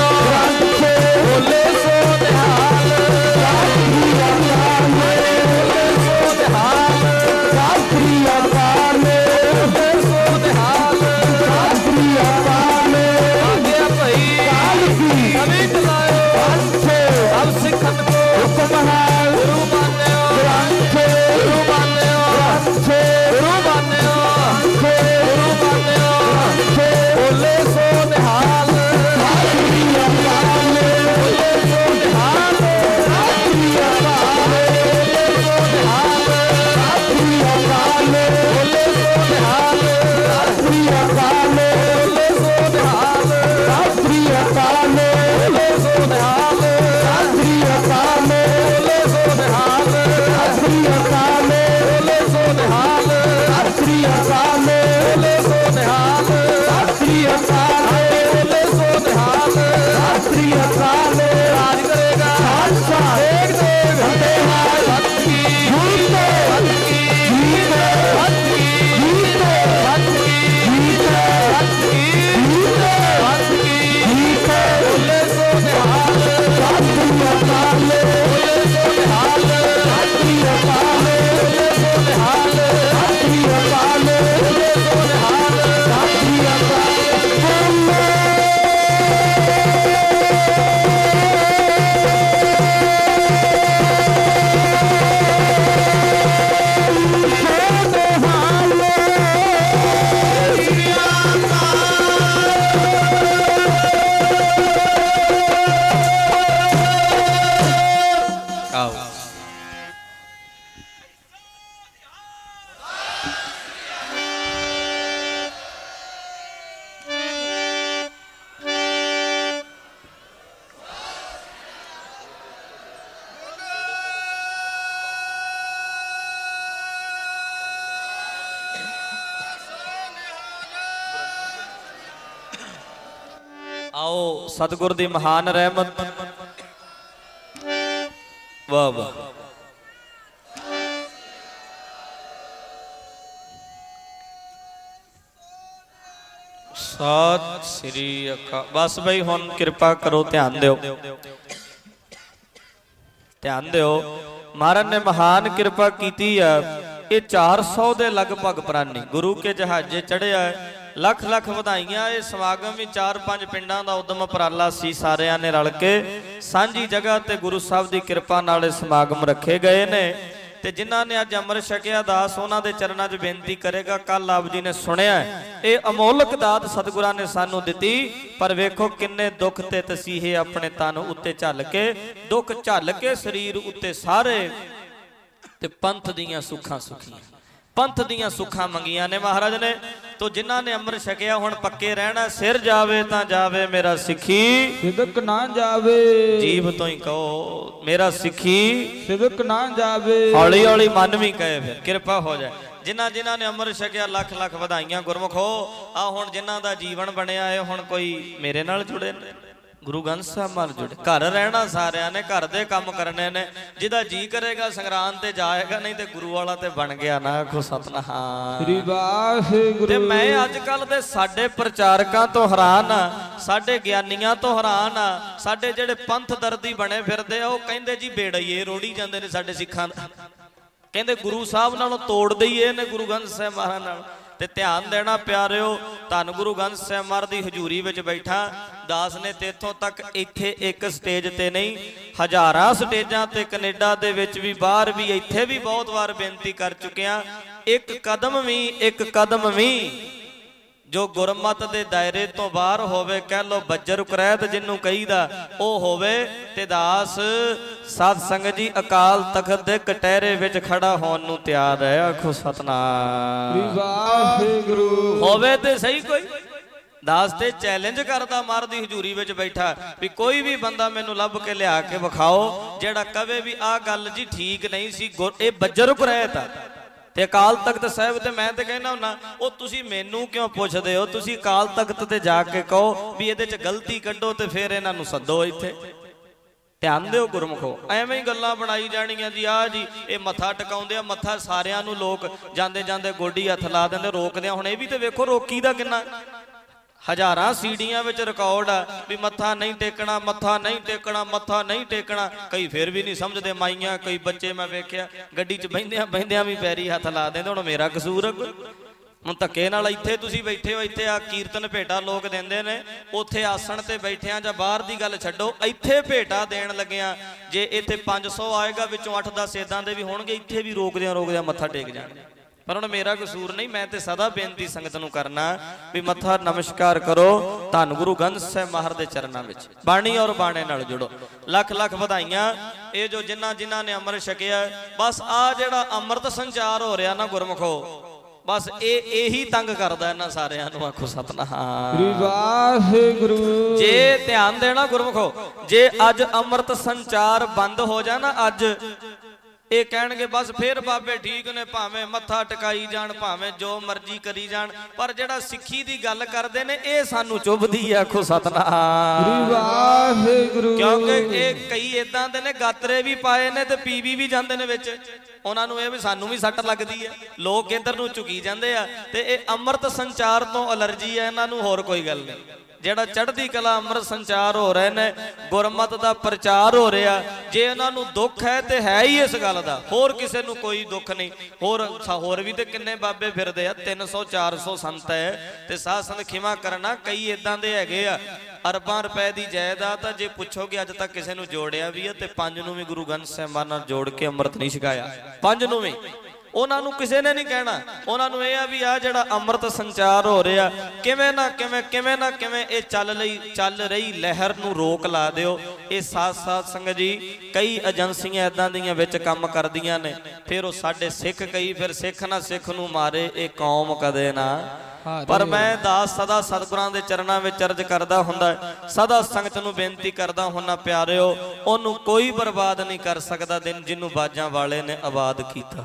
आओ सतगुर दी महान रहमत। वाह वाह। सत श्री अकाल। बस भाई हुण कृपा करो, ध्यान दिओ, ध्यान दिओ। महाराज ने महान कृपा कीती है। ये चार सौ के लगभग प्राणी गुरु के जहाजे चढ़िया है। लख लख वधाइयां। ये समागम भी चार पांच पिंडां दा उद्यम उपराला सी। सारियां ने रल के सांझी जगह ते गुरु साहब की कृपा नाल समागम रखे गए ने। ते जिन्हां ने अज अमृत छकिया दास उन्हां दे चरणां 'च बेनती करेगा। कल आप जी ने सुनिया ये अमोलक दात सतगुरां ने सानू दिती। पर वेखो किन्ने दुख ते तसीहे अपने तन उत्ते झल के, दुख झल के शरीर उत्ते सारे ते पंथ दियां सुखां सुखियां, पंथ दियां सुखां मंगियां ने महाराज ने। तो जिन्हां ने अमृत छकिया हुण पक्के रहना। सिर जावे तां जावे मेरा सिखी, सिदक ना जावे। जीव तो ही कहो मेरा सिखी, सिदक ना जावे। हौली हौली मन भी कहे फिर कृपा हो जाए। जिन्हां जिन्हां ने अमृत छकिया लख लख वधाइयां गुरमुखो। आ हुण जिन्हां दा जीवन बनया है हुण कोई मेरे नाल जुड़े ने, गुरु ग्रंथ साहब नाल जुड़े। घर रहना सारिਆਂ ने, घर दे काम करने ने। जिहदा जी करेगा संगरांद ते जाएगा, नहीं ते गुरु वाला ते बन गया ना। आखो सतनाम श्री वाहिगुरु। ते मैं अजकल दे साडे प्रचारकां तो हैरान आ, साडे ज्ञानियां तो हैरान आ। साडे जेड़े पंथ दर्दी बने फिरदे आ, ओह कहंदे जी बेड़ईए रोड़ी जांदे ने साडे सिखां दा। कहंदे गुरु साहब नालों तोड़ दईए ने गुरु ग्रंथ साहब महाराज नाल। ते ध्यान देना प्यारिओ। धन गुरु ग्रंथ साहब महाराज दी हजूरी विच बैठा दास ने तेथों तक इत्थे एक स्टेज ते नहीं, हजारां स्टेजां ते कनेडा दे विच भी, बाहर भी, इत्थे भी बहुत बार बेनती कर चुकिया। एक कदम भी, एक कदम भी जो गुरमत दे दायरे तो बाहर होवे, कह लो बज्जर करैत जिन्नू कहीदा, ओ होवे ते दास साध संगत जी अकाल तखत दे कटहरे विच खड़ा होण नू तैयार है। आखो सतनाम वाहिगुरु। होवे ते सही कोई दास ते चैलेंज करदा मार दी हजूरी विच बैठा भी कोई भी बंदा मैनू लभ के लिया के विखाओ जेड़ा कवे भी आ गल जी ठीक नहीं सी। ए बज्जर करैत ते अकाल तख्त साहिब ते मैं ते कहना हुन्ना ओ तुसी मैनू क्यों पुछदे हो, तुसी अकाल तख्त ते जाके कहो भी इहदे च गलती कड्डो ते फिर इन्हां नू सद्दो इत्थे। ध्यान दिओ गुरमुखो, एवें ही गल्लां बनाई जाणियां जी। आ जी ये मत्था टकाउंदे आ, मत्था सारियां नू लोक जांदे जांदे गोडी हथ ला दिंदे रोकदे। हुण इह भी ते वेखो रोकी दा किन्ना, हजारां सीढ़ियां विच रिकॉर्ड आ भी मत्था नहीं टेकना, मत्था नहीं टेकना, मत्था नहीं टेकना। कई फिर भी नहीं समझदे माइयां, कई बच्चे मैं वेख्या गड्डी च बहिंदियां बहिंदियां भी पैरी हथ ला देंदे। हुण मेरा कसूर है हुण धक्के नाल इत्थे तुसीं बैठे हो, इत्थे आ कीर्तन भेटा लोक देंदे ने, उत्थे आसन ते बैठियां जां बाहर दी गल छड्डो, इत्थे भेटा देण लगियां जे इत्थे पांच सौ आएगा विचों अठ दस इदां दे भी होणगे, इत्थे भी रोकदियां रोकदियां मत्था टेक जाणगे। पर हुण मेरा कसूर नहीं, मैं ते सदा बेनती संगत नूं करना भी मत्था नमस्कार करो धन गुरु ग्रंथ साहिब महाराज दे चरनां विच, बाणी और बाणे नाल जुड़ो। लख लख वधाइयां। ये जो जिन्हां जिन्हां ने अमृत छकिया, बस आ जिहड़ा अमृत संचार हो रहा ना गुरमुखो, बस ये यही तंग करदा इन्हां सारियां नूं। आखो सतनाम वाहिगुरु। जे ध्यान देना गुरमुखो, जे अज अमृत संचार बंद हो जाए ना अज, ये कहणगे बस फिर बाबे ठीक ने, भावें मत्था टकाई जाण, भावें जो मर्जी करी जाण, पर जेड़ा सिੱਖੀ दी गल करदे ने ये सानू चुभदी है। आखो सतनाम वाहिगुरु। क्योंकि ये कई इदां दे ने गातरे भी पाए ने ते पीवी भी जांदे ने विच, उन्हां नूं ये भी सानू भी सੱਟ लगदी है, लोग इधर नूं झुकी जांदे आ ते ये अमृत संचार तो एलर्जी है इन्हां नूं, होर कोई गल नहीं। ਜਿਹੜਾ ਚੜ੍ਹਦੀ ਕਲਾ ਅੰਮ੍ਰਿਤ ਸੰਚਾਰ ਹੋ ਰਹੇ ਨੇ, ਗੁਰਮਤ ਦਾ ਪ੍ਰਚਾਰ ਹੋ ਰਿਹਾ, ਜੇ ਇਹਨਾਂ ਨੂੰ ਦੁੱਖ ਹੈ ਤੇ ਹੈ ਹੀ ਇਸ ਗੱਲ ਦਾ, ਹੋਰ ਕਿਸੇ ਨੂੰ ਕੋਈ ਦੁੱਖ ਨਹੀਂ। ਹੋਰ ਹੋਰ ਵੀ ਤੇ ਕਿੰਨੇ ਬਾਬੇ ਫਿਰਦੇ ਆ, ਤਿੰਨ ਸੌ ਚਾਰ ਸੌ ਸੰਤ ਹੈ ਤੇ ਸਾਧ ਸੰਗਤ ਖਿਮਾ ਕਰਨਾ, ਕਈ ਇਦਾਂ ਦੇ ਹੈਗੇ ਆ ਅਰਬਾਂ ਰੁਪਏ ਦੀ ਜਾਇਦਾਦ ਆ, ਜੇ ਪੁੱਛੋਗੇ ਅੱਜ ਤੱਕ ਕਿਸੇ ਨੂੰ ਜੋੜਿਆ ਵੀ ਆ ਤੇ ਪੰਜ ਨੂੰ ਵੀ ਗੁਰੂ ਗ੍ਰੰਥ ਸਾਹਿਬ ਨਾਲ ਜੋੜ ਕੇ ਅੰਮ੍ਰਿਤ ਨਹੀਂ ਛਕਾਇਆ, ਪੰਜ ਨੂੰ ਵੀ उन्होंने किसी ने नहीं कहना। उन्होंने यह है भी आ जिहड़ा अमृत संचार हो रहा किवें ना किवें किवें ना किवें ये चल रही चल रही लहर नूं रोक ला दिओ। ये साथ साथ संगत जी कई एजेंसियां इदां दीयां विच काम करदियां ने, फिर वो साडे सिख कई फिर सिख ना सिख नूं मारे, ये कौम कदे ना। पर मैं दास सदा सतगुरां दे चरनां विच अर्ज करदा हुंदा, सदा संगत नूं बेनती करदा हुंदा, प्यारिओ ओनूं कोई बर्बाद नहीं कर सकदा दिन जिन्नूं बाजां वाले ने आबाद कीता होवे।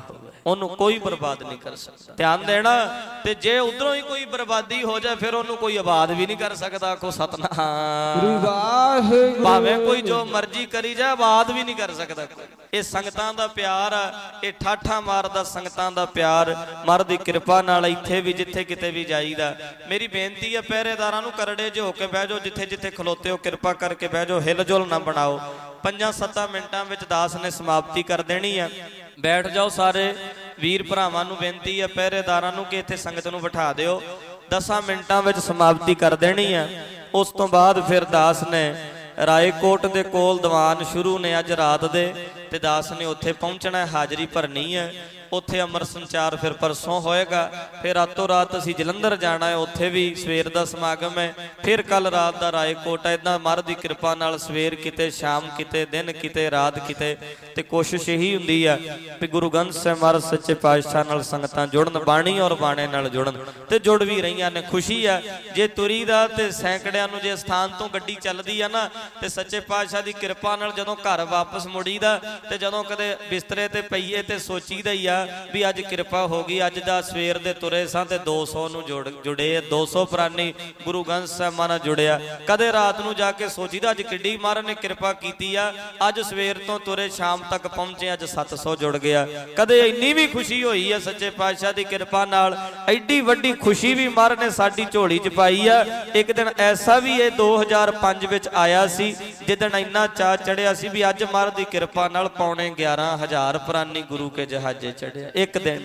ਉਹਨੂੰ ਕੋਈ ਬਰਬਾਦ ਨਹੀਂ ਕਰ ਸਕਦਾ। ਧਿਆਨ ਦੇਣਾ। ਤੇ ਜੇ ਉਧਰੋਂ ਹੀ ਕੋਈ ਬਰਬਾਦੀ ਹੋ ਜਾਏ ਫਿਰ ਉਹਨੂੰ ਕੋਈ ਆਬਾਦ ਵੀ ਨਹੀਂ ਕਰ ਸਕਦਾ। ਕੋ ਸਤਨਾਮ। ਭਾਵੇਂ ਕੋਈ ਜੋ ਮਰਜ਼ੀ ਕਰੀ ਜਾਏ ਆਬਾਦ ਵੀ ਨਹੀਂ ਕਰ ਸਕਦਾ। ਇਹ ਸੰਗਤਾਂ ਦਾ ਪਿਆਰ ਆ, ਇਹ ਠਾਠਾਂ ਮਾਰਦਾ ਸੰਗਤਾਂ ਦਾ ਪਿਆਰ। ਮਹਾਰਾਜ ਦੀ ਕਿਰਪਾ ਨਾਲ ਇੱਥੇ ਵੀ ਜਿੱਥੇ ਕਿਤੇ ਵੀ ਜਾਈਦਾ। ਮੇਰੀ ਬੇਨਤੀ ਹੈ ਪਹਿਰੇਦਾਰਾਂ ਨੂੰ ਕਰੜੇ ਜਿਹੇ ਹੋ ਕੇ ਬਹਿ ਜਾਓ, ਜਿੱਥੇ ਜਿੱਥੇ ਖਲੋਤੇ ਹੋ ਕਿਰਪਾ ਕਰਕੇ ਬਹਿ ਜਾਓ, ਹਿਲ ਜੁਲ ਨਾ ਬਣਾਓ। ਪੰਜਾਂ ਸੱਤਾਂ ਮਿੰਟਾਂ ਵਿੱਚ ਦਾਸ ਨੇ ਸਮਾਪਤੀ ਕਰ ਦੇਣੀ ਆ। ਬੈਠ ਜਾਓ ਸਾਰੇ ਵੀਰ ਭਰਾਵਾਂ ਨੂੰ ਬੇਨਤੀ ਹੈ ਪਹਿਰੇਦਾਰਾਂ ਨੂੰ ਕਿ ਇੱਥੇ ਸੰਗਤ ਨੂੰ ਬਿਠਾ ਦਿਓ। ਦਸਾਂ ਮਿੰਟਾਂ ਵਿੱਚ ਸਮਾਪਤੀ ਕਰ ਦੇਣੀ ਆ। ਉਸ ਤੋਂ ਬਾਅਦ ਫਿਰ ਦਾਸ ਨੇ ਰਾਏਕੋਟ ਦੇ ਕੋਲ ਦੀਵਾਨ ਸ਼ੁਰੂ ਨੇ ਅੱਜ ਰਾਤ ਦੇ, ਤੇ ਦਾਸ ਨੇ ਉੱਥੇ ਪਹੁੰਚਣਾ, ਹਾਜ਼ਰੀ ਭਰਨੀ ਹੈ। ਉੱਥੇ ਅਮਰ ਸੰਚਾਰ ਫਿਰ ਪਰਸੋਂ ਹੋਏਗਾ। ਫਿਰ ਰਾਤੋਂ ਰਾਤ ਅਸੀਂ ਜਲੰਧਰ ਜਾਣਾ ਹੈ, ਉੱਥੇ ਵੀ ਸਵੇਰ ਦਾ ਸਮਾਗਮ ਹੈ। ਫਿਰ ਕੱਲ ਰਾਤ ਦਾ ਰਾਏਕੋਟ ਹੈ। ਇੱਦਾਂ ਮਹਾਰਾਜ ਦੀ ਕਿਰਪਾ ਨਾਲ ਸਵੇਰ ਕਿਤੇ, ਸ਼ਾਮ ਕਿਤੇ, ਦਿਨ ਕਿਤੇ, ਰਾਤ ਕਿਤੇ। ਤੇ ਕੋਸ਼ਿਸ਼ ਇਹੀ ਹੁੰਦੀ ਆ ਵੀ ਗੁਰੂ ਗ੍ਰੰਥ ਸਾਹਿਬ ਮਹਾਰਾਜ ਸੱਚੇ ਪਾਤਸ਼ਾਹ ਨਾਲ ਸੰਗਤਾਂ ਜੁੜਨ, ਬਾਣੀ ਔਰ ਬਾਣੇ ਨਾਲ ਜੁੜਨ, ਤੇ ਜੁੜ ਵੀ ਰਹੀਆਂ ਨੇ। ਖੁਸ਼ੀ ਆ ਜੇ ਤੁਰੀ ਦਾ ਤੇ ਸੈਂਕੜਿਆਂ ਨੂੰ ਜੇ ਸਥਾਨ ਤੋਂ ਗੱਡੀ ਚੱਲਦੀ ਆ ਨਾ, ਤੇ ਸੱਚੇ ਪਾਤਸ਼ਾਹ ਦੀ ਕਿਰਪਾ ਨਾਲ ਜਦੋਂ ਘਰ ਵਾਪਸ ਮੁੜੀਦਾ, ਤੇ ਜਦੋਂ ਕਦੇ ਬਿਸਤਰੇ ਤੇ ਪਈਏ ਤੇ ਸੋਚੀਦਾ ਹੀ ਆ ਵੀ ਅੱਜ ਕਿਰਪਾ ਹੋ ਗਈ। ਅੱਜ ਦਾ ਸਵੇਰ ਦੇ ਤੁਰੇ ਸਾਂ ਤੇ ਦੋ ਸੌ ਨੂੰ ਜੁੜ ਜੁੜੇ ਦੋ ਸੌ ਪ੍ਰਾਨੀ ਗੁਰੂ ਗ੍ਰੰਥ ਸਾਹਿਬ ਨਾਲ ਜੁੜਿਆ। ਕਦੇ ਰਾਤ ਨੂੰ ਜਾ ਕੇ ਸੋਚੀਦਾ ਅੱਜ ਕਿੱਡੀ ਮਹਾਰਾਜ ਨੇ ਕਿਰਪਾ ਕੀਤੀ ਆ, ਅੱਜ ਸਵੇਰ ਤੋਂ ਤੁਰੇ ਸ਼ਾਮ ਤੱਕ ਪਹੁੰਚੇ, ਅੱਜ ਸੱਤ ਸੌ ਜੁੜ ਗਿਆ। ਕਦੇ ਇੰਨੀ ਵੀ ਖੁਸ਼ੀ ਹੋਈ ਆ ਸੱਚੇ ਪਾਤਸ਼ਾਹ ਦੀ ਕਿਰਪਾ ਨਾਲ। ਐਡੀ ਵੱਡੀ ਖੁਸ਼ੀ ਵੀ ਮਹਾਰਾਜ ਨੇ ਸਾਡੀ ਝੋਲੀ ਚ ਪਾਈ ਆ। ਇੱਕ ਦਿਨ ਐਸਾ ਵੀ ਇਹ ਦੋ ਹਜ਼ਾਰ ਪੰਜ ਵਿੱਚ ਆਇਆ ਸੀ ਜਿੱਦਣ ਇੰਨਾ ਚਾਅ ਚੜਿਆ ਸੀ ਵੀ ਅੱਜ ਮਹਾਰਾਜ ਦੀ ਕਿਰਪਾ ਨਾਲ ਪੌਣੇ ਗਿਆਰਾਂ ਹਜ਼ਾਰ ਪ੍ਰਾਨੀ ਗੁਰੂ ਕੇ ਜਹਾਜ਼ੇ ਚੜਿਆ ਇੱਕ ਦਿਨ।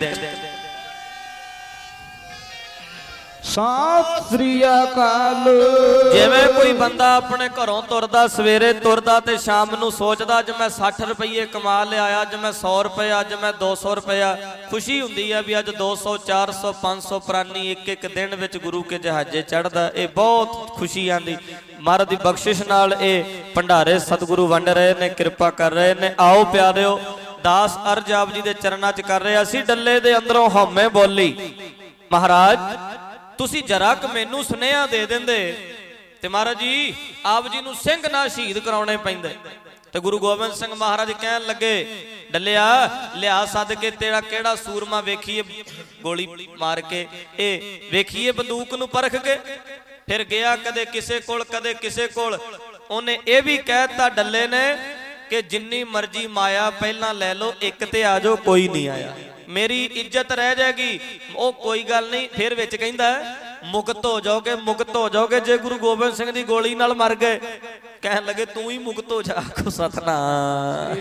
ਸਤਿ ਸ੍ਰੀ ਅਕਾਲ। ਜਿਵੇਂ ਕੋਈ ਬੰਦਾ ਆਪਣੇ ਘਰੋਂ ਤੁਰਦਾ, ਸਵੇਰੇ ਤੁਰਦਾ ਤੇ ਸ਼ਾਮ ਨੂੰ ਸੋਚਦਾ ਅੱਜ ਮੈਂ ਸੱਠ ਰੁਪਏ ਕਮਾ ਲਿਆ, ਅੱਜ ਮੈਂ ਸੌ ਰੁਪਏ, ਅੱਜ ਮੈਂ ਦੋ ਸੌ ਰੁਪਇਆ। ਖੁਸ਼ੀ ਹੁੰਦੀ ਹੈ ਵੀ ਅੱਜ ਦੋ ਸੌ, ਚਾਰ ਸੌ, ਪੰਜ ਸੌ ਪ੍ਰਾਨੀ ਇੱਕ ਇੱਕ ਦਿਨ ਵਿੱਚ ਗੁਰੂ ਕੇ ਜਹਾਜ਼ੇ ਚੜ੍ਹਦਾ। ਇਹ ਬਹੁਤ ਖੁਸ਼ੀ ਆਂਦੀ। ਮਹਾਰਾਜ ਦੀ ਬਖਸ਼ਿਸ਼ ਨਾਲ ਇਹ ਭੰਡਾਰੇ ਸਤਿਗੁਰੂ ਵੰਡ ਰਹੇ ਨੇ, ਕਿਰਪਾ ਕਰ ਰਹੇ ਨੇ। ਆਓ ਪਿਆਰਿਓ, ਦਾਸ ਅਰਜ ਆਪ ਜੀ ਦੇ ਚਰਨਾਂ ਚ ਕਰ ਰਿਹਾ ਸੀ। ਡੱਲੇ ਦੇ ਅੰਦਰੋਂ ਹਉਮੈ ਬੋਲੀ, ਮਹਾਰਾਜ ਤੁਸੀਂ ਜਰਾ ਕ ਮੈਨੂੰ ਸੁਨੇਹਾ ਦੇ ਦਿੰਦੇ ਤੇ ਮਹਾਰਾਜ ਜੀ ਆਪ ਜੀ ਨੂੰ ਸਿੰਘ ਨਾ ਸ਼ਹੀਦ ਕਰਾਉਣੇ ਪੈਂਦੇ। ਤੇ ਗੁਰੂ ਗੋਬਿੰਦ ਸਿੰਘ ਮਹਾਰਾਜ ਕਹਿਣ ਲੱਗੇ, ਡੱਲਿਆ ਲਿਆ ਸੱਦ ਕੇ ਤੇਰਾ ਕਿਹੜਾ ਸੂਰਮਾ ਵੇਖੀਏ ਗੋਲੀ ਮਾਰ ਕੇ, ਇਹ ਵੇਖੀਏ ਬੰਦੂਕ ਨੂੰ ਪਰਖ ਕੇ। ਫਿਰ ਗਿਆ ਕਦੇ ਕਿਸੇ ਕੋਲ, ਕਦੇ ਕਿਸੇ ਕੋਲ। ਉਹਨੇ ਇਹ ਵੀ ਕਹਿ ਦਿੱਤਾ ਡੱਲੇ ਨੇ ਕਿ ਜਿੰਨੀ ਮਰਜ਼ੀ ਮਾਇਆ ਪਹਿਲਾਂ ਲੈ ਲਓ, ਇੱਕ ਤੇ ਆ ਜਾਓ, ਕੋਈ ਨਹੀਂ ਆਇਆ, ਮੇਰੀ ਇੱਜ਼ਤ ਰਹਿ ਜਾਏਗੀ। ਉਹ ਕੋਈ ਗੱਲ ਨਹੀਂ। ਫਿਰ ਵਿੱਚ ਕਹਿੰਦਾ ਮੁਕਤ ਹੋ ਜਾਓਗੇ, ਮੁਕਤ ਹੋ ਜਾਓਗੇ ਜੇ ਗੁਰੂ ਗੋਬਿੰਦ ਸਿੰਘ ਦੀ ਗੋਲੀ ਨਾਲ ਮਰ ਗਏ। ਕਹਿਣ ਲੱਗੇ ਤੂੰ ਹੀ ਮੁਕਤ ਹੋ ਜਾ। ਕੋ ਸਤਨਾਮ।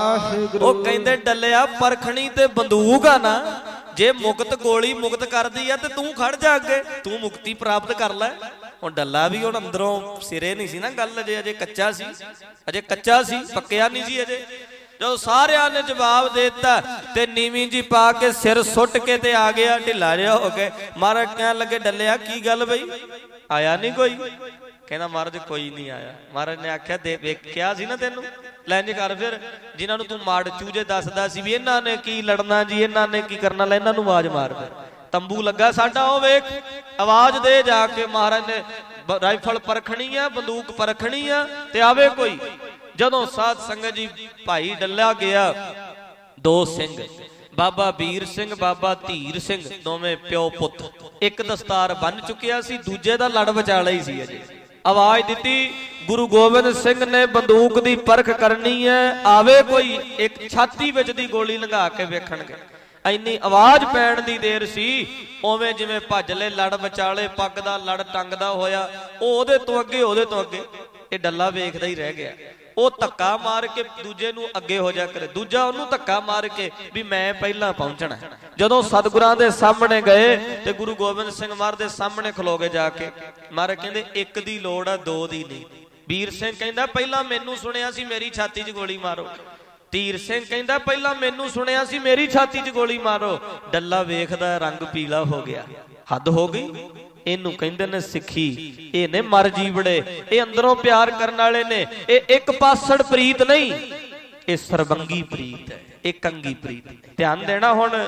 ਉਹ ਕਹਿੰਦੇ ਡੱਲਿਆ ਪਰਖਣੀ ਤੇ ਬੰਦੂਕ ਆ ਨਾ, ਜੇ ਮੁਕਤ ਗੋਲੀ ਮੁਕਤ ਕਰਦੀ ਆ ਤੇ ਤੂੰ ਖੜ ਜਾ ਅੱਗੇ, ਤੂੰ ਮੁਕਤੀ ਪ੍ਰਾਪਤ ਕਰ ਲੈ। ਹੁਣ ਡੱਲਾ ਵੀ ਹੁਣ ਅੰਦਰੋਂ ਸਿਰੇ ਨਹੀਂ ਸੀ ਨਾ ਗੱਲ, ਅਜੇ ਅਜੇ ਕੱਚਾ ਸੀ, ਅਜੇ ਕੱਚਾ ਸੀ, ਪੱਕਿਆ ਨਹੀਂ ਸੀ ਅਜੇ। ਜਦੋਂ ਸਾਰਿਆਂ ਨੇ ਜਵਾਬ ਦੇ ਦਿੱਤਾ ਤੇ ਨੀਵੀਂ ਜੀ ਪਾ ਕੇ ਸਿਰ ਸੁੱਟ ਕੇ ਤੇ ਆ ਗਿਆ, ਢਿੱਲਾ ਜਿਹਾ ਹੋ ਕੇ। ਮਹਾਰਾਜ ਕਹਿਣ ਲੱਗੇ ਡੱਲਿਆ ਕੀ ਗੱਲ ਬਈ, ਆਇਆ ਨਹੀਂ ਕੋਈ? ਕਹਿੰਦਾ ਮਹਾਰਾਜ ਕੋਈ ਨਹੀਂ ਆਇਆ। ਮਹਾਰਾਜ ਨੇ ਆਖਿਆ ਦੇ ਵੇਖਿਆ ਸੀ ਨਾ ਤੈਨੂੰ, ਲੈ ਇੰਝ ਕਰ ਫਿਰ ਜਿਨ੍ਹਾਂ ਨੂੰ ਤੂੰ ਮਾੜ ਚੂਜੇ ਦੱਸਦਾ ਸੀ ਵੀ ਇਹਨਾਂ ਨੇ ਕੀ ਲੜਨਾ ਜੀ, ਇਹਨਾਂ ਨੇ ਕੀ ਕਰਨਾ, ਲੈ ਇਹਨਾਂ ਨੂੰ ਆਵਾਜ਼ ਮਾਰ। ਫਿਰ ਤੰਬੂ ਲੱਗਾ ਸਾਡਾ, ਉਹ ਵੇਖ ਆਵਾਜ਼ ਦੇ ਜਾ ਕੇ। ਮਹਾਰਾਜ ਨੇ ਰਾਈਫਲ ਪਰਖਣੀ ਆ, ਬੰਦੂਕ ਪਰਖਣੀ ਆ ਤੇ ਆਵੇ ਕੋਈ। ਜਦੋਂ ਸਾਧ ਸੰਗਤ ਜੀ ਭਾਈ ਡੱਲਾ ਗਿਆ, ਦੋ ਸਿੰਘ ਬਾਬਾ ਵੀਰ ਸਿੰਘ, ਬਾਬਾ ਧੀਰ ਸਿੰਘ, ਦੋਵੇਂ ਪਿਓ ਪੁੱਤ, ਇੱਕ ਦਸਤਾਰ ਬੰਨ ਚੁੱਕਿਆ ਸੀ, ਦੂਜੇ ਦਾ ਲੜ ਵਿਚਾਲਾ ਹੀ ਸੀ ਅਜੇ। ਆਵਾਜ਼ ਦਿੱਤੀ ਗੁਰੂ ਗੋਬਿੰਦ ਸਿੰਘ ਨੇ ਬੰਦੂਕ ਦੀ ਪਰਖ ਕਰਨੀ ਹੈ, ਆਵੇ ਕੋਈ। ਇੱਕ ਛਾਤੀ ਵਿੱਚ ਦੀ ਗੋਲੀ ਲੰਘਾ ਕੇ ਵੇਖਣਗੇ। ਇੰਨੀ ਆਵਾਜ਼ ਪੈਣ ਦੀ ਦੇਰ ਸੀ, ਉਵੇਂ ਜਿਵੇਂ ਭੱਜ ਲੈ ਲੜ ਵਿਚਾਲੇ, ਪੱਗ ਦਾ ਲੜ ਟੰਗਦਾ ਹੋਇਆ। ਉਹ ਉਹਦੇ ਤੋਂ ਅੱਗੇ, ਉਹਦੇ ਤੋਂ ਅੱਗੇ। ਇਹ ਡੱਲਾ ਵੇਖਦਾ ਹੀ ਰਹਿ ਗਿਆ। ਉਹ ਧੱਕਾ ਮਾਰ ਕੇ ਦੂਜੇ ਨੂੰ ਅੱਗੇ ਹੋ ਜਾ ਕਰੇ, ਦੂਜਾ ਉਹਨੂੰ ਧੱਕਾ ਮਾਰ ਕੇ ਵੀ ਮੈਂ ਪਹਿਲਾਂ ਪਹੁੰਚਣਾ। ਜਦੋਂ ਸਤਿਗੁਰਾਂ ਦੇ ਸਾਹਮਣੇ ਗਏ ਤੇ ਗੁਰੂ ਗੋਬਿੰਦ ਸਿੰਘ ਮਹਾਰਾਜ ਦੇ ਸਾਹਮਣੇ ਖਲੋ ਕੇ ਜਾ ਕੇ ਮਹਾਰਾਜ ਕਹਿੰਦੇ ਇੱਕ ਦੀ ਲੋੜ ਆ, ਦੋ ਦੀ ਨਹੀਂ। ਵੀਰ ਸਿੰਘ ਕਹਿੰਦਾ ਪਹਿਲਾਂ ਮੈਨੂੰ ਸੁਣਿਆ ਸੀ ਮੇਰੀ ਛਾਤੀ 'ਚ ਗੋਲੀ ਮਾਰੋ। ਧੀਰ ਸਿੰਘ ਕਹਿੰਦਾ ਪਹਿਲਾਂ ਮੈਨੂੰ ਸੁਣਿਆ ਸੀ ਮੇਰੀ ਛਾਤੀ 'ਚ ਗੋਲੀ ਮਾਰੋ। ਡੱਲਾ ਵੇਖਦਾ ਰੰਗ ਪੀਲਾ ਹੋ ਗਿਆ। ਹੱਦ ਹੋ ਗਈ। ਇਹਨੂੰ ਕਹਿੰਦੇ ਨੇ ਸਿੱਖੀ। ਇਹ ਨੇ ਮਰ ਜੀਵੜੇ, ਇਹ ਅੰਦਰੋਂ ਪਿਆਰ ਕਰਨ ਵਾਲੇ ਨੇ। ਇਹ ਇੱਕ ਪਾਸੜ ਪ੍ਰੀਤ ਨਹੀਂ, ਇਹ ਸਰਬੰਗੀ ਪ੍ਰੀਤ ਹੈ, ਇਹ ਕੰਗੀ ਪ੍ਰੀਤ। ਧਿਆਨ ਦੇਣਾ। ਹੁਣ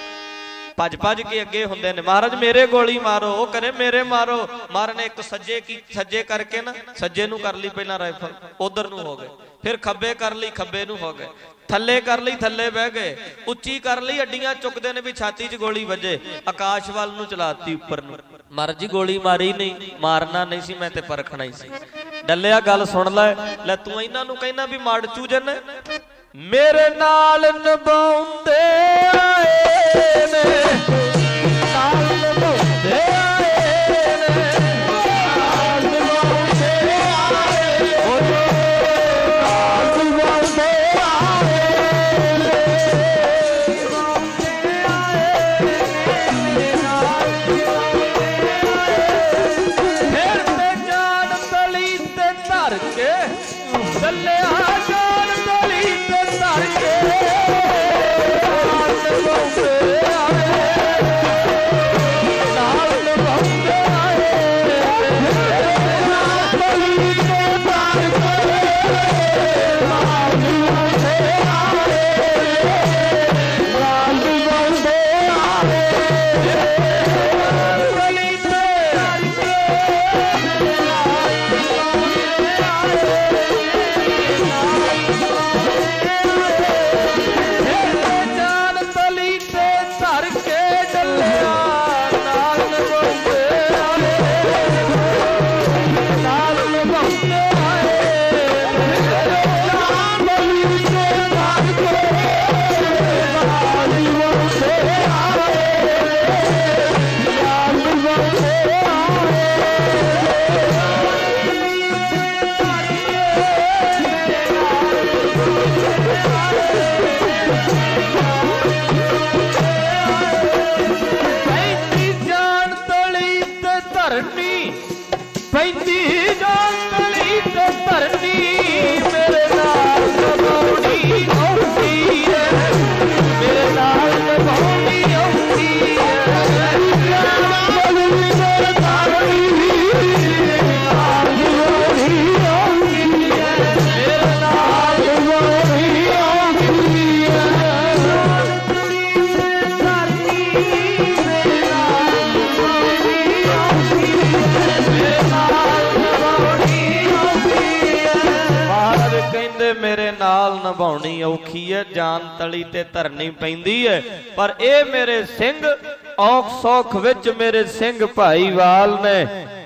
ਭੱਜ ਭੱਜ ਕੇ ਅੱਗੇ ਹੁੰਦੇ ਨੇ, ਮਹਾਰਾਜ ਮੇਰੇ ਗੋਲੀ ਮਾਰੋ, ਉਹ ਕਰੇ ਮੇਰੇ ਮਾਰੋ। ਮਹਾਰਾਜ ਨੇ ਇੱਕ ਸੱਜੇ ਕੀ ਸੱਜੇ ਕਰਕੇ ਨਾ, ਸੱਜੇ ਨੂੰ ਕਰ ਲਈ ਪਹਿਲਾਂ ਰਾਈਫਲ, ਉਧਰ ਨੂੰ ਹੋ ਗਏ। फिर खब्बे कर ली खब्बे नूं हो गए, थल्ले कर ली थल्ले बह गए, उच्ची कर ली अड्डियां चुकते ने भी छाती च गोली वजे, आकाश वाल नूं चलाती उपर नूं। महाराज जी गोली मारी नहीं, मारना नहीं सी, मैं ते परखना ही सी। डलिया गल सुन लै, लै तू इन्हां नूं कहना भी माड़चू जन मेरे नाल निभाउंदे आए ने, नाल निभाउंदे आए ने, नाल निभाउंदे आए ने, नाल निभाउंदे आए ने, निभाउंदे आए ने, नाल निभाउंदे आए। फिर ते जान तली ते धर के चलिया जान तली ते धर के नाल निभाउंदे आए, नाल निभाउंदे आए, नाल तली ते धर के नाल निभाउंदे आए, नाल निभाउंदे आए, तली ते धर के जान तली ते धर के डलिया नाल निभाउंदे आए, नाल निभाउंदे आए, जान तली ते धर के नाल निभाउंदे आए, नाल निभाउंदे पैंती जान तली ते धरनी, पैंती जान तली ते धरनी, मेरे नाल निभाउणी औखी है, मेरे नाल निभाउणी औखी है, जान तली ते धरनी, नाल निभाउणी औखी है, मेरे नाल निभाउणी औखी है, जान तली ते धरनी, मेरे नाल निभाउणी औखी है, मेरे नाल निभाउणी औखी है। महाराज कहंदे मेरे नाल निभाउणी औखी है, जान तली ते धरनी पैंदी है, पर ए मेरे सिंह औख सौख विच मेरे सिंह भाईवाल ने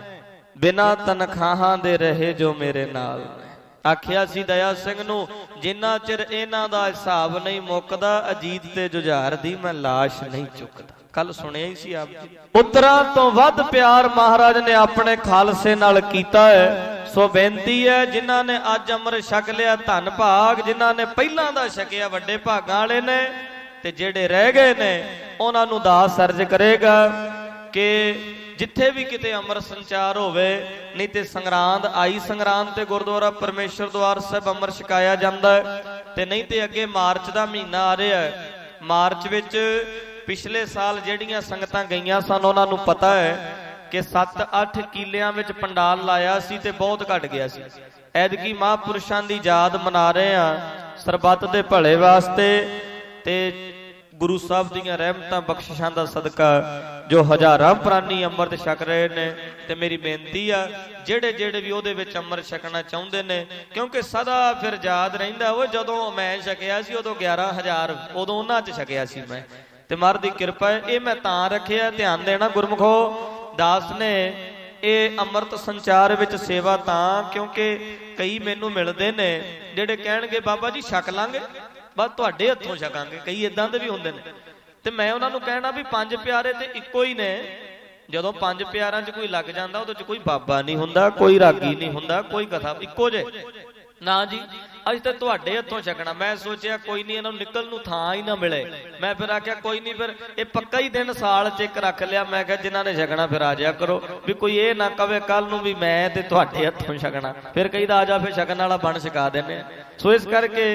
बिना तनखाहां दे रहे जो मेरे नाल ने। आखिया सी दया सिंह नूं जिन्ना चिर इन्हां दा हिसाब नहीं मुकदा, अजीत ते जुझार दी मैं लाश नहीं चुकदा। कल सुनिया ही सी आप जी। पुत्तरां तो वध प्यार महाराज ने अपने खालसे नाल कीता है, सो बेनती है जिन्हां ने अज अमृत छक लिया धन भाग, जिन्हां ने पहिलां दा छकिया वड्डे भागां वाले ने, ते जेड़े रह गए ने उन्हां नूं दास अर्ज करेगा कि जिथे भी किते अमृत संचार होवे, नहीं ते संगरांद आई संगरांद ते गुरुद्वारा परमेश्वर द्वार साहिब अमृत छकाया जांदा है, ते नहीं ते अगे मार्च दा महीना आ रहा है। मार्च विच पिछले साल ਜਿਹੜੀਆਂ ਸੰਗਤਾਂ ਗਈਆਂ ਸਨ ਉਹਨਾਂ ਨੂੰ ਪਤਾ ਹੈ ਕਿ ਸੱਤ ਅੱਠ ਕਿੱਲਿਆਂ ਵਿੱਚ ਪੰਡਾਲ ਲਾਇਆ ਸੀ ਤੇ ਬਹੁਤ ਘਟ ਗਿਆ ਸੀ। ਐਤਕੀ ਮਹਾਂਪੁਰਸ਼ਾਂ ਦੀ ਯਾਦ ਮਨਾ ਰਹੇ ਆ ਸਰਬੱਤ ਦੇ ਭਲੇ ਵਾਸਤੇ, ਤੇ ਗੁਰੂ ਸਾਹਿਬ ਦੀਆਂ ਰਹਿਮਤਾਂ ਬਖਸ਼ਿਸ਼ਾਂ ਦਾ ਸਦਕਾ ਜੋ ਹਜ਼ਾਰਾਂ ਪ੍ਰਾਨੀ ਅੰਮ੍ਰਿਤ ਛਕ ਰਹੇ ਨੇ, ਤੇ ਮੇਰੀ ਬੇਨਤੀ ਆ ਜਿਹੜੇ ਜਿਹੜੇ ਵੀ ਉਹਦੇ ਵਿੱਚ ਅੰਮ੍ਰਿਤ ਛਕਣਾ ਚਾਹੁੰਦੇ ਨੇ, ਕਿਉਂਕਿ ਸਦਾ ਫਿਰ ਯਾਦ ਰਹਿੰਦਾ ਉਹ ਜਦੋਂ ਮੈਂ ਛਕਿਆ ਸੀ ਉਦੋਂ ਗਿਆਰਾਂ ਹਜ਼ਾਰ ਉਦੋਂ ਉਹਨਾਂ 'ਚ ਛਕਿਆ ਸੀ ਮੈਂ, ਤੇ ਮਹਾਰਾਜ ਦੀ ਕਿਰਪਾ ਹੈ। ਇਹ ਮੈਂ ਤਾਂ ਰੱਖਿਆ, ਧਿਆਨ ਦੇਣਾ ਗੁਰਮੁਖੋ, ਦਾਸ ਨੇ ਇਹ ਅੰਮ੍ਰਿਤ ਸੰਚਾਰ ਵਿੱਚ ਸੇਵਾ ਤਾਂ ਕਿਉਂਕਿ ਕਈ ਮੈਨੂੰ ਮਿਲਦੇ ਨੇ ਜਿਹੜੇ ਕਹਿਣਗੇ ਬਾਬਾ ਜੀ ਛਕ ਲਾਂਗੇ, ਬਸ ਤੁਹਾਡੇ ਹੱਥੋਂ ਛਕਾਂਗੇ, ਕਈ ਇਦਾਂ ਦੇ ਵੀ ਹੁੰਦੇ ਨੇ, ਤੇ ਮੈਂ ਉਹਨਾਂ ਨੂੰ ਕਹਿਣਾ ਵੀ ਪੰਜ ਪਿਆਰੇ ਤੇ ਇੱਕੋ ਹੀ ਨੇ। ਜਦੋਂ ਪੰਜ ਪਿਆਰਾਂ 'ਚ ਕੋਈ ਲੱਗ ਜਾਂਦਾ ਉਹਦੇ 'ਚ ਕੋਈ ਬਾਬਾ ਨਹੀਂ ਹੁੰਦਾ, ਕੋਈ ਰਾਗੀ ਨਹੀਂ ਹੁੰਦਾ, ਕੋਈ ਕਥਾ ਇੱਕੋ ਜੇ ਨਾ ਜੀ। ਅੱਜ ਤੇ ਤੁਹਾਡੇ ਹੱਥੋਂ ਛਕਣਾ। ਮੈਂ ਸੋਚਿਆ ਕੋਈ ਨਹੀਂ ਇਹਨਾਂ ਨੂੰ ਨਿਕਲ ਨੂੰ ਥਾਂ ਹੀ ਨਾ ਮਿਲੇ, ਮੈਂ ਫਿਰ ਆਖਿਆ ਕੋਈ ਨਹੀਂ, ਫਿਰ ਇਹ ਪੱਕਾ ਹੀ ਦਿਨ ਸਾਲ 'ਚ ਇੱਕ ਰੱਖ ਲਿਆ। ਮੈਂ ਕਿਹਾ ਜਿਨ੍ਹਾਂ ਨੇ ਛਕਣਾ ਫਿਰ ਆ ਜਾਇਆ ਕਰੋ, ਵੀ ਕੋਈ ਇਹ ਨਾ ਕਵੇ ਕੱਲ ਨੂੰ ਵੀ ਮੈਂ ਤੇ ਤੁਹਾਡੇ ਹੱਥੋਂ ਛਕਣਾ, ਫਿਰ ਕਹੀਦਾ ਆ ਜਾ ਫਿਰ ਛਕਣ ਵਾਲਾ ਬਣ ਛਕਾ ਦਿੰਦੇ ਆ। ਸੋ ਇਸ ਕਰਕੇ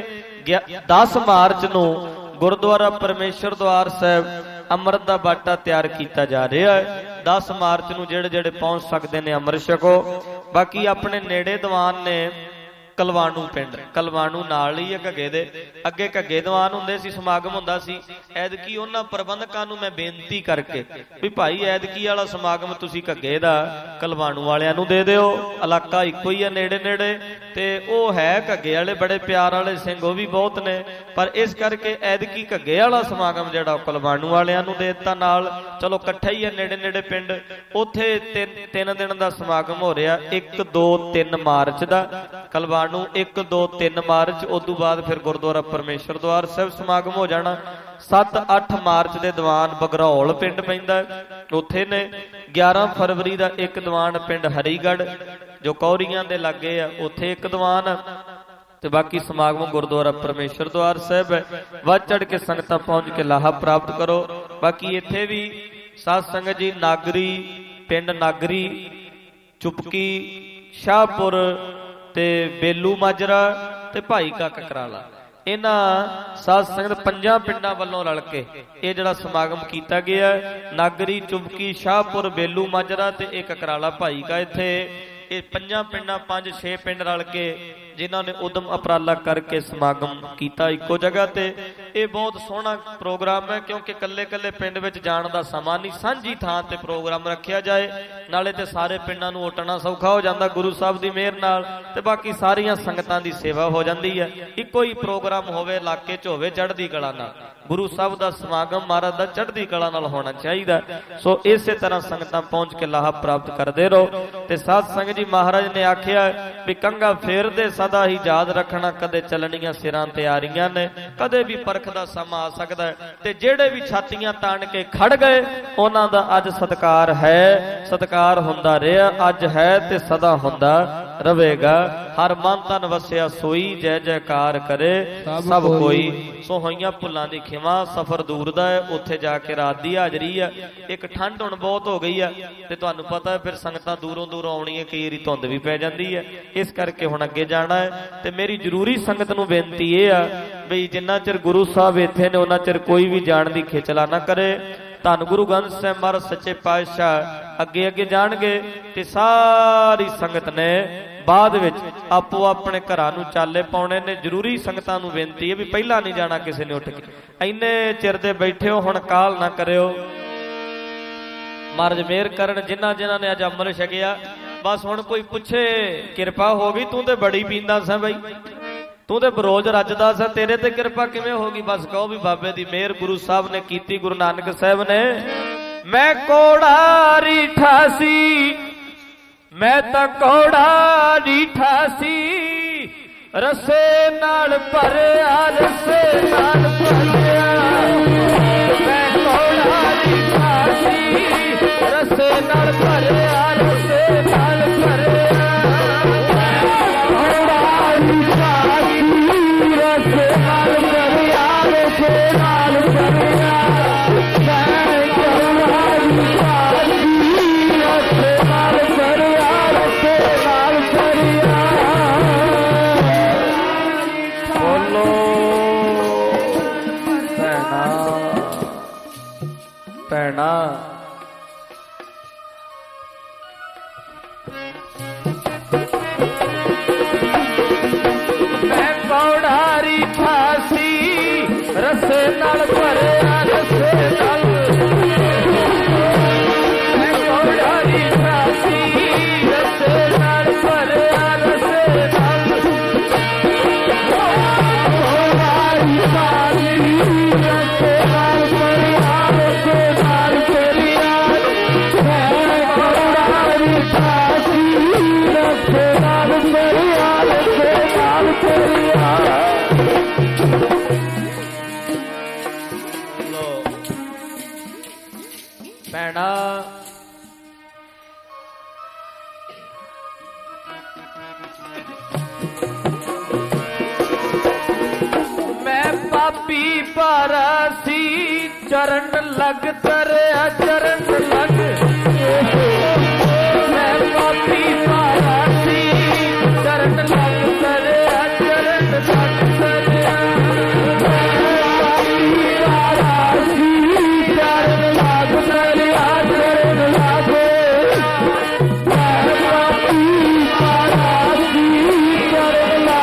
ਦਸ ਮਾਰਚ ਨੂੰ ਗੁਰਦੁਆਰਾ ਪਰਮੇਸ਼ਰ ਦਵਾਰ ਸਾਹਿਬ ਅੰਮ੍ਰਿਤ ਦਾ ਬਾਟਾ ਤਿਆਰ ਕੀਤਾ ਜਾ ਰਿਹਾ ਹੈ। ਦਸ ਮਾਰਚ ਨੂੰ ਜਿਹੜੇ ਜਿਹੜੇ ਪਹੁੰਚ ਸਕਦੇ ਨੇ ਅੰਮ੍ਰਿਤ ਛਕੋ। ਬਾਕੀ ਆਪਣੇ ਨੇੜੇ ਦੀਵਾਨ ਨੇ कलवाणू पिंड, कलवाणू नाल ही है घग्गे दे। अगे घग्गे दीवान हुंदे सी, समागम हुंदा सी। ऐदकी उन्हां प्रबंधकां नूं मैं बेनती करके भी भाई ऐदकी वाला समागम तुसीं घग्गे दा कलवाणू वालियां नूं दे दिओ। इलाका इक्को ही है नेड़े नेड़े, ते ओह है घग्गे वाले बड़े प्यार वाले सिंह, वो भी बहुत ने, पर इस करके ऐदकी घग्गे वाला समागम जिहड़ा कलवाणू वालियां नूं दे दित्ता नाल। चलो इकट्ठा ही है नेड़े नेड़े पिंड। उत्थे तीन तीन दिन दा समागम हो रहा, एक दो तीन मार्च दा कलवाणू, एक दो तीन मार्च। उदू बाद फिर गुरुद्वारा परमेश्वर द्वार साहब समागम हो जाना। सत्त अठ मार्च के दीवान बघरौल पिंड पैंदा, उत्थे ने। ग्यारह फरवरी का एक दीवान पिंड हरीगढ़ जो कौरियां दे लागे आ, उत्थे एक दीवान। ते बाकी समागम गुरुद्वारा परमेश्वर द्वार साहब है। वध चढ़ के संगतां पहुंच के लाहा प्राप्त करो। बाकी इत्थे भी साध संगत जी नागरी पिंड, नागरी, चुपकी, शाहपुर ते बेलू माजरा ते भाई का ककराला, इन्हां साध संगत पंजां पिंडां वल्लों रल के ये जिहड़ा समागम कीता गया। नागरी, चुबकी, शाहपुर, बेलू माजरा ते एक ककराला भाई का, इत्थे ये पंजां पिंडां पंज छे पिंड रल के जिन्होंने उदम उपराला करके समागम किया इको जगह ते। ये बहुत सोहना प्रोग्राम है, क्योंकि कल्ले कल्ले पिंड विच जाण दा समा नहीं, सांझी थां ते प्रोग्राम रखिया जाए, नाले ते सारे पिंडां नूं उटना सौखा हो जाता गुरु साहब की मेहर नाल, ते बाकी सारियां संगतां दी सेवा हो जाती है। इको ही प्रोग्राम होवे, इलाके च होवे चढ़दी कला नाल, गुरु साहब का समागम महाराज का चढ़दी कला नाल होना चाहिए। सो इस तरह संगतां पहुंच के लाहा प्राप्त करते रहो। ते साध संगत जी महाराज ने आखिया भी कंघा फेरदे सदा ही याद रखना, कदे चलनियां सिरां ते आ रहियां ने, कदे भी परख दा समा आ सकदा है। ते जेड़े भी छातियां ताण के खड़ गए उन्हां दा अज सत्कार है, सत्कार हुंदा रहा, अज है ते सदा हुंदा रवेगा। हर मन तन वसिया सोई, जय जयकार करे सब कोई। सो होइयां भुलां दी खिमा, सफर दूर दा है, उत्थे जाके रात दी हाजरी है। एक ठंड हुण बहुत हो गई है, ते तुहानूं पता है फिर संगतां दूरों दूरों आउणियां, कई वारी धुंद भी पै जांदी है, इस करके हुण अगे जाना है। ते मेरी जरूरी संगत नूं बेनती ये आ बई जिन्ना चिर गुरु साहब इत्थे ने उन्ना चिर कोई भी जाण दी खिचला ना करे। धन गुरु ग्रंथ साहिब महाराज सच्चे पातशाह अगे अगे जाणगे ते सारी संगत ने बाद विच आपो अपने घरां नूं चाले पाउणे ने। जरूरी संगतां नूं बेनती है भी पहला नहीं जाना किसी ने उठ के, इन्ने चिर दे बैठे हो हुण काल ना करिओ। महाराज मेहर करन जिन्हां जिन्हां ने अज अमृत छकिया, बस हुण कोई पुछे किरपा हो गई, तू ते बड़ी पींदा सा बई, तू तो बरोज रजदा सा, तेरे ते किरपा किवें होगी? बस कहो भी बाबे दी मेहर गुरु साहब ने कीती, गुरु नानक साहब ने। मैं कोड़ा रीठा सी, मैं तां कोड़ा रीठा सी, रसे नाल भरिया, रसे नाल भरिया। मैं कोड़ा रीठा सी, रसे नाल भरिया, रसे नाल भरिया। भैणा मैं कौड़ा रीठा सी, रसे नाल भरिया, रसे नाल। मैं कौड़ा रीठा सी, रसे नाल भरिया, रसे नाल। कौड़ा रीठा सी, रसे नाल भरिया, रसे नाल भरिया। मैं कौड़ा रीठा सी, रसे नाल भरिया, रसे नाल भरिया। भैणा मैं पापी पारा सी, चरण लग तरया, चरण लग। मैं पापी पारा सी, चरण लग तरया, चरण लग तरया। चरण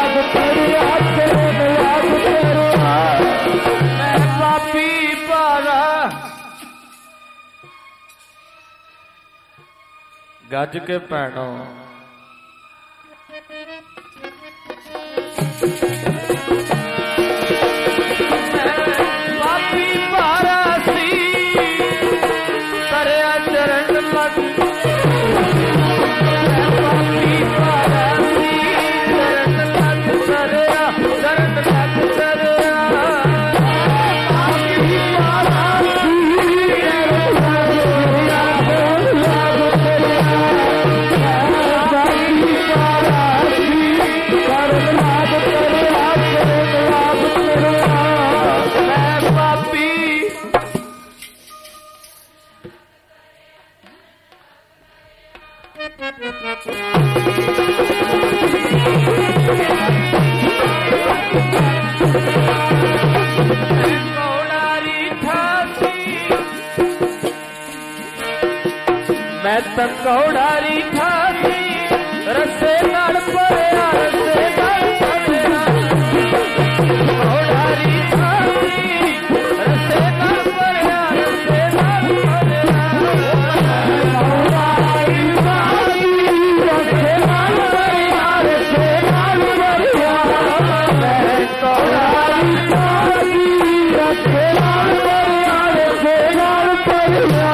ਗੱਜ ਕੇ ਭੈਣੋ ਪਾਪੀ ਭਾਰਾ ਸੀ ਕਰਿਆ ਚਰਨ ਮਤ ਪਾਪੀ ਭਾਰਾ ਸੀ ਚਰਨ ਮਤ ਕਰਿਆ ਚਰਨ ਮਤ ਕਰਿਆ ਪਾਪੀ ਭਾਰਾ ਸੀ ਚਰਨ ਮਤ ਕਰਿਆ ਪਾਪੀ ਭਾਰਾ ਸੀ ਚਰਨ ਮਤ ਕਰਿਆ ਮੈਂ ਪਾਪੀ मैं तो कौड़ा रीठा सी रस्से नाल भरिया रस्से नाल भरिया कौड़ा रीठा सी रस्से नाल भरिया रस्से नाल भरिया कौड़ा रीठा सी रस्से नाल भरिया रस्से नाल भरिया मैं कौड़ा रीठा सी रस्से नाल भरिया रस्से नाल भरिया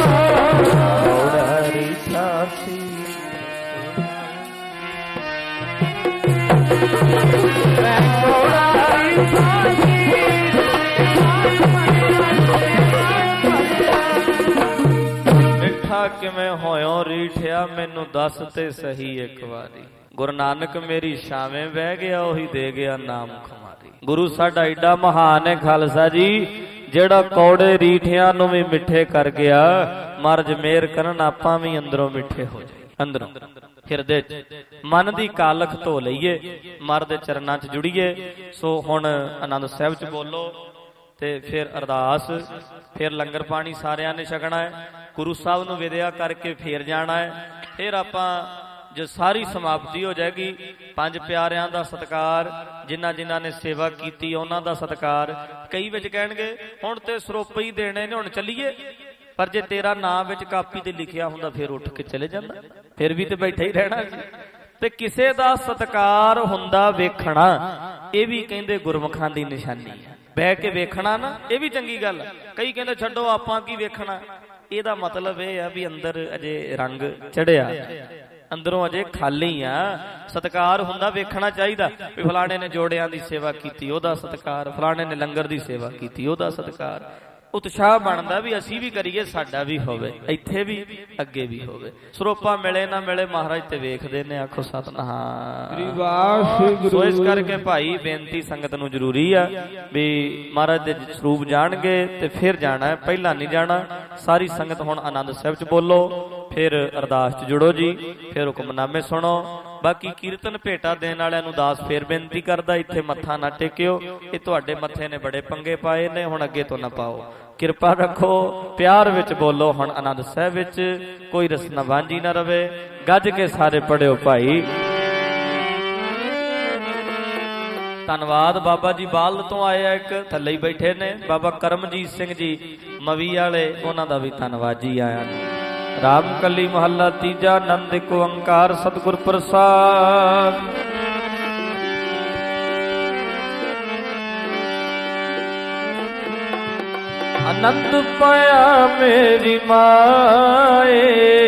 ਮਿੱਠਾ ਕਿਵੇਂ ਹੋਇਓ ਰੀਠਿਆ ਮੈਨੂੰ ਦੱਸ ਤੇ ਸਹੀ ਇੱਕ ਵਾਰੀ ਗੁਰੂ ਨਾਨਕ ਮੇਰੀ ਛਾਵੇਂ ਬਹਿ ਗਿਆ ਉਹੀ ਦੇ ਗਿਆ ਨਾਮ ਖੁਮਾਰੀ। ਗੁਰੂ ਸਾਡਾ ਏਡਾ ਮਹਾਨ ਹੈ ਖਾਲਸਾ ਜੀ ਜਿਹੜਾ ਕੌੜੇ ਰੀਠਿਆਂ ਨੂੰ ਵੀ ਮਿੱਠੇ ਕਰ ਗਿਆ। ਮਹਾਰਾਜ ਮਿਹਰ ਕਰਨ ਆਪਾਂ ਵੀ ਅੰਦਰੋਂ ਮਿੱਠੇ ਹੋ ਜਾਈਏ, ਅੰਦਰੋਂ ਹਿਰਦੇ ਚ ਮਨ ਦੀ ਕਾਲਖ ਧੋ ਲਈਏ, ਮਰ ਦੇ ਚਰਨਾਂ ਚ ਜੁੜੀਏ। ਸੋ ਹੁਣ ਆਨੰਦ ਸਾਹਿਬ ਚ ਬੋਲੋ ਤੇ ਫਿਰ ਅਰਦਾਸ, ਫਿਰ ਲੰਗਰ ਪਾਣੀ ਸਾਰਿਆਂ ਨੇ ਛਕਣਾ ਹੈ, ਗੁਰੂ ਸਾਹਿਬ ਨੂੰ ਵਿਦਿਆ ਕਰਕੇ ਫੇਰ ਜਾਣਾ ਹੈ। ਫਿਰ ਆਪਾਂ ਜੋ ਸਾਰੀ ਸਮਾਪਤੀ ਹੋ ਜਾਏਗੀ, ਪੰਜ ਪਿਆਰਿਆਂ ਦਾ ਸਤਿਕਾਰ, ਜਿਨ੍ਹਾਂ ਜਿਨ੍ਹਾਂ ਨੇ ਸੇਵਾ ਕੀਤੀ ਉਹਨਾਂ ਦਾ ਸਤਿਕਾਰ। ਕਈ ਵਿੱਚ ਕਹਿਣਗੇ ਹੁਣ ਤੇ ਸਰੋਪੇ ਹੀ ਦੇਣੇ ਨੇ, ਹੁਣ ਚੱਲੀਏ। ਪਰ ਜੇ ਤੇਰਾ ਨਾਂ ਵਿੱਚ ਕਾਪੀ ਤੇ ਲਿਖਿਆ ਹੁੰਦਾ ਫਿਰ ਉੱਠ ਕੇ ਚਲੇ ਜਾਂਦਾ, ਫਿਰ ਵੀ ਤੇ ਬੈਠਾ ਹੀ ਰਹਿਣਾ ਸੀ। ਤੇ ਕਿਸੇ ਦਾ ਸਤਿਕਾਰ ਹੁੰਦਾ ਵੇਖਣਾ, ਇਹ ਵੀ ਕਹਿੰਦੇ ਗੁਰਮੁਖਾਂ ਦੀ ਨਿਸ਼ਾਨੀ ਹੈ। ਬਹਿ ਕੇ ਵੇਖਣਾ ਨਾ, ਇਹ ਵੀ ਚੰਗੀ ਗੱਲ। ਕਈ ਕਹਿੰਦੇ ਛੱਡੋ ਆਪਾਂ ਕੀ ਵੇਖਣਾ, ਇਹਦਾ ਮਤਲਬ ਇਹ ਆ ਵੀ ਅੰਦਰ ਅਜੇ ਰੰਗ ਚੜਿਆ, ਅੰਦਰੋਂ ਅਜੇ ਖਾਲੀ ਆ। ਸਤਿਕਾਰ ਹੁੰਦਾ ਵੇਖਣਾ ਚਾਹੀਦਾ ਵੀ ਫਲਾਣੇ ਨੇ ਜੋੜਿਆਂ ਦੀ ਸੇਵਾ ਕੀਤੀ ਉਹਦਾ ਸਤਿਕਾਰ, ਫਲਾਣੇ ਨੇ ਲੰਗਰ ਦੀ ਸੇਵਾ ਕੀਤੀ ਉਹਦਾ ਸਤਿਕਾਰ। ਉਤਸ਼ਾਹ ਬਣਦਾ ਵੀ ਅਸੀਂ ਵੀ ਕਰੀਏ, ਸਾਡਾ ਵੀ ਹੋਵੇ, ਇੱਥੇ ਵੀ ਅੱਗੇ ਵੀ ਹੋਵੇ। ਸਰੋਪਾ ਮਿਲੇ ਨਾ ਮਿਲੇ ਮਹਾਰਾਜ ਤੇ ਵੇਖਦੇ ਨੇ, ਆਖੋ ਸਤਿਨਾਮ। ਸੋ ਇਸ ਕਰਕੇ ਭਾਈ ਬੇਨਤੀ ਸੰਗਤ ਨੂੰ ਜ਼ਰੂਰੀ ਆ ਵੀ ਮਹਾਰਾਜ ਦੇ ਸਰੂਪ ਜਾਣਗੇ ਤੇ ਫਿਰ ਜਾਣਾ, ਪਹਿਲਾਂ ਨਹੀਂ ਜਾਣਾ। ਸਾਰੀ ਸੰਗਤ ਹੁਣ ਆਨੰਦ ਸਾਹਿਬ ਚ ਬੋਲੋ, ਫਿਰ ਅਰਦਾਸ ਚ ਜੁੜੋ ਜੀ, ਫਿਰ ਹੁਕਮਨਾਮੇ ਸੁਣੋ। ਬਾਕੀ ਕੀਰਤਨ ਭੇਟਾ ਦੇਣ ਵਾਲਿਆਂ ਨੂੰ ਦਾਸ ਫੇਰ ਬੇਨਤੀ ਕਰਦਾ ਇੱਥੇ ਮੱਥਾ ਨਾ ਟੇਕਿਓ, ਇਹ ਤੁਹਾਡੇ ਮੱਥੇ ਨੇ ਬੜੇ ਪੰਗੇ ਪਾਏ ਨੇ, ਹੁਣ ਅੱਗੇ ਤੋਂ ਨਾ ਪਾਓ। ਕਿਰਪਾ ਰੱਖੋ, ਪਿਆਰ ਵਿੱਚ ਬੋਲੋ। ਹੁਣ ਆਨੰਦ ਸਾਹਿਬ ਵਿੱਚ ਕੋਈ ਰਸਨਾ ਵਾਂਝੀ ਨਾ ਰਵੇ, ਗੱਜ ਕੇ ਸਾਰੇ ਪੜਿਓ ਭਾਈ। ਧੰਨਵਾਦ ਬਾਬਾ ਜੀ ਬਾਲ ਤੋਂ ਆਏ ਆ, ਇੱਕ ਥੱਲੇ ਹੀ ਬੈਠੇ ਨੇ ਬਾਬਾ ਕਰਮਜੀਤ ਸਿੰਘ ਜੀ ਮਵੀ ਵਾਲੇ, ਉਹਨਾਂ ਦਾ ਵੀ ਧੰਨਵਾਦ ਜੀ ਆਇਆ ਨੇ। ਰਾਮ ਕਲੀ ਮਹੱਲਾ ਤੀਜਾ, ਆਨੰਦ ਇੱਕ ਓੰਕਾਰ ਸਤਿਗੁਰ ਪ੍ਰਸਾਦ। ਆਨੰਦ ਪਾਇਆ ਮੇਰੀ ਮਾਏ,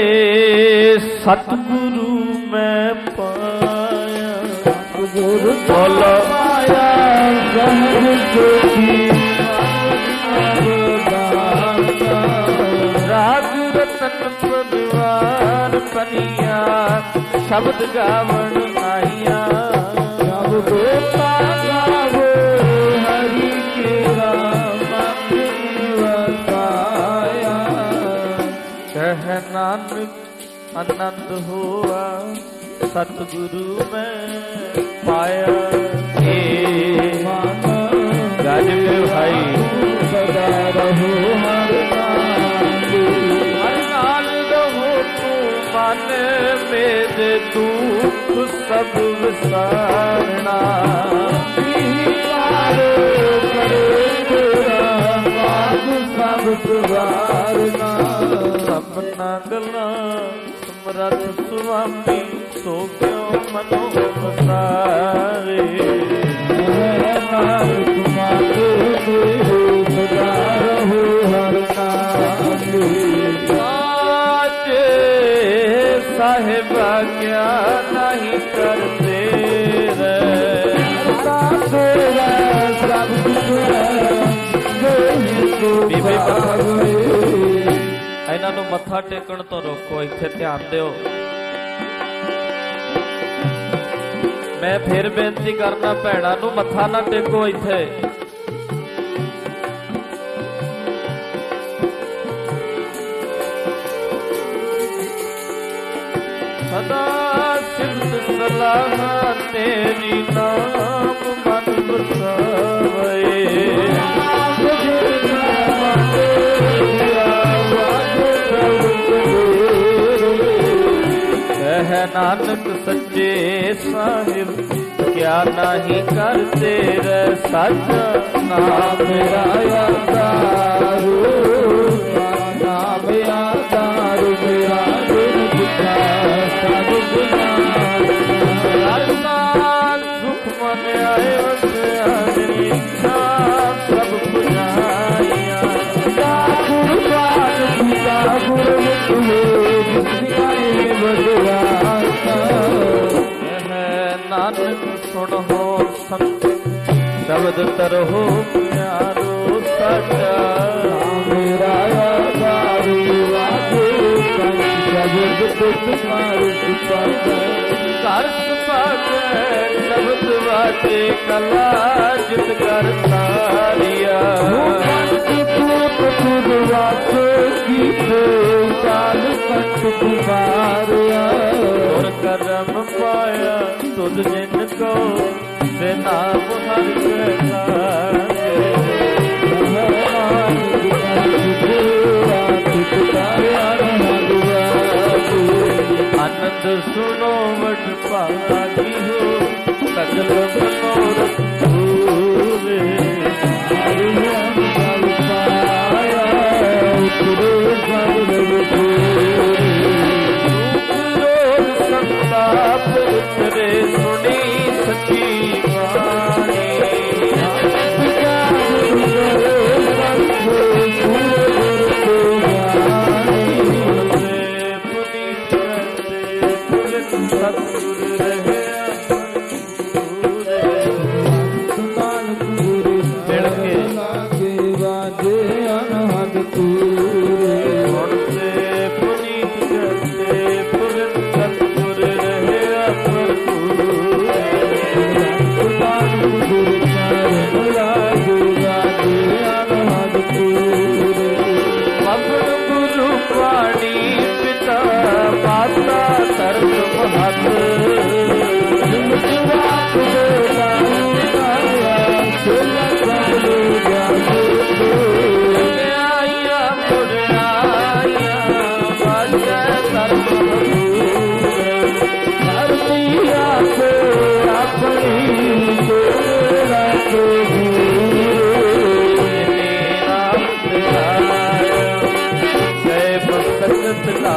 ਸਤਿਗੁਰੂ ਮੈਂ ਪਾਇਆ। ਸਤਿਗੁਰੂ ਬੋਲੋ ਪਾਇਆ ਜਨ ਜੋਗੀ, ਰਾਗ ਰਤਨ ਪਰਵਾਰ ਪਨੀਆ, ਸ਼ਬਦ ਗਾਵਣ ਆਈਆਂ। ਸਭ ਗੋਤਾ ਗਾਵੋ ਹਰੀ ਕੇਰਾ ਮਨ ਵਸਾਇਆ। ਕਹਿ ਨਾਨਕ ਆਨੰਦ ਹੋਆ, ਸਤਿਗੁਰੂ ਮੈਂ ਪਾਇਆ। ਏ ਮਨ ਗੱਜ ਕੇ ਭਾਈ ਸਦਾ ਰਹੋ ਹਰ ਮਨ ਮੇਰੇ ਦੁੱਖ ਸਭ ਵਿਸਾਰਨਾ। ਸਭ ਸਵਾਰਨਾ, ਸਭਨਾ ਗੱਲਾਂ ਸਮਰੱਥ ਸੁਆਮੀ ਸੋ ਕਿਉ ਮਨੋ ਵਸਾਰੇ। ਨਾਮ ਤੁਮਾਰੇ ਦੇਹੋ ਸਦਾ ਰਹੋ ਹਰ ਨਾਮੇ। ਸਾਚੇ ਸਾਹਿਬਾ ਕਿਆ ਨਹੀਂ ਕਰਤੇ ਰੇ। ਸਾਸੁਰਾ ਸਭ ਕੁਛ ਬੀਬੀ ਇਹਨਾਂ ਨੂੰ ਮੱਥਾ ਟੇਕਣ ਤੋਂ ਰੋਕੋ, ਇੱਥੇ ਧਿਆਨ ਦਿਓ। ਮੈਂ ਫਿਰ ਬੇਨਤੀ ਕਰਨਾ ਭੈਣਾਂ ਨੂੰ ਮੱਥਾ ਨਾ ਟੇਕੋ ਇੱਥੇ। ਸਦਾ ਸਿਫਤ ਸਲਾਹ ਤੇਰੀ ਨਾਮ ਮਨ ਵਸਾਵੇ। ਕਹਿ ਨਾਨਕ ਸੱਚੇ ਸਾਹਿਬ ਕਿਆ ਨਹੀਂ ਕਰਤੇ ਰੇ। ਸੱਚ ਨਾਮ ਮੇਰਾ ਆਧਾਰੂ, ਨਾਮ ਆਧਾਰੂ ਮੇਰਾ ਦਿਨ ਦੁਖਾ ਸਭ ਨਾਲ ਸੁਖ ਮਨ ਆਏ ਵਸਿਆ ਮੇਰੀ ਇੱਛਾ ਸਭ ਪੁਜਾਈਆਂ। ਗੁਰੂ ਬਾਦ ਪਿਤਾ ਗੁਰਮੁਖ ਹੋਏ ਨਾਨਕ ਸੁਣੋ ਸੰਤ ਸ਼ਬਦ ਤਰੋ ਪਿਆਰੋ ਸਾਚਾ। ਮੇਰਾ ਆਧਾਰੂ ਆਧੇ ਸ਼ਬਦ ਤੁਮਾਰੇ ਸੁਪਾਵੇ। ਘਰ ਸੁਪਾਵੇ ਸ਼ਬਦ ਵਾਜੇ ਕਲਾ ਜਿਤ ਕਰ ਸਾਰਿਆ। ਗੁਰ ਕਰਮ ਪਾਇਆ ਤੁਧ ਜਿਨ ਕੋ ਸੇ ਨਾਮ ਹਰ ਆਨੰਦ ਸੁਣੋ ਵਡ ਭਾਗੀ ਹੋ ਸਗਲ ਮਨੋਰਥ ਪੂਰੇ। ਸੰਤਾਪ ਉਤਰੇ ਸੁਣੀ ਸੱਚੀ ਬਾਣੀ। ਸਤਿਗੁਰ ਰਹੇ ਮਿਲ ਕੇ ਲਾਗੇ ਵਾਜੇ ਅਨਹਦ ਤੂਰੇ। ਹੁਣ ਤੇ ਪੁਨੀਤ ਕਰਤੇ ਪੁਰਖ ਸਤਿਗੁਰ ਰਹੇ ਭਰਪੂਰ। ਗੁਰੂ ਚਰਨ ਲਾਗੇ ਵਾਜੇ ਅਨਹਦ ਤੂਰੇ। ਮਗਨ ਗੁਰੂ ਪਾਣੀ ਪਿਤਾ ਮਾਤਾ ਧਰਮ ਮਹਤ। ਆਇਆ ਮੁੜਾਇਆ ਬਾਜੈ ਧਰਮ ਧਰਤੀਆ ਸੇ ਆਪਣੀ ਤੇਰਾ ਤੇ ਨਾਮ ਧਿਆਇਆ ਜੈ ਬਸਕਤ ਲਾ।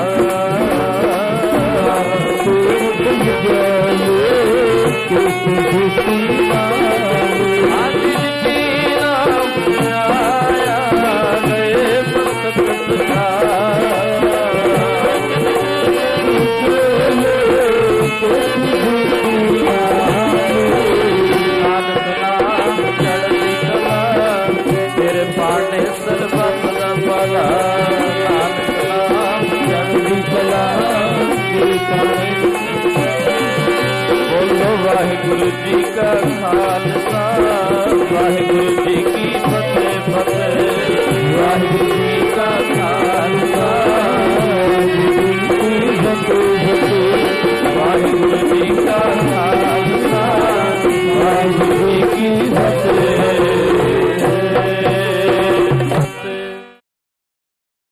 ਵਾਹਿਗੁਰੂ ਜੀ ਕਾ ਖਾਲਸਾ ਵਾਹਿਗੁਰੂ ਜੀ ਕੀ ਫਤਿਹ ਫਤਿਹ। ਵਾਹਿਗੁਰੂ ਜੀ ਕਾ ਖਾਲਸਾ ਵਾਹਿਗੁਰੂ ਜੀ ਕੀ ਫਤਿਹ। ਵਾਹਿਗੁਰੂ ਜੀ ਕਾ ਖਾਲਸਾ ਵਾਹਿਗੁਰੂ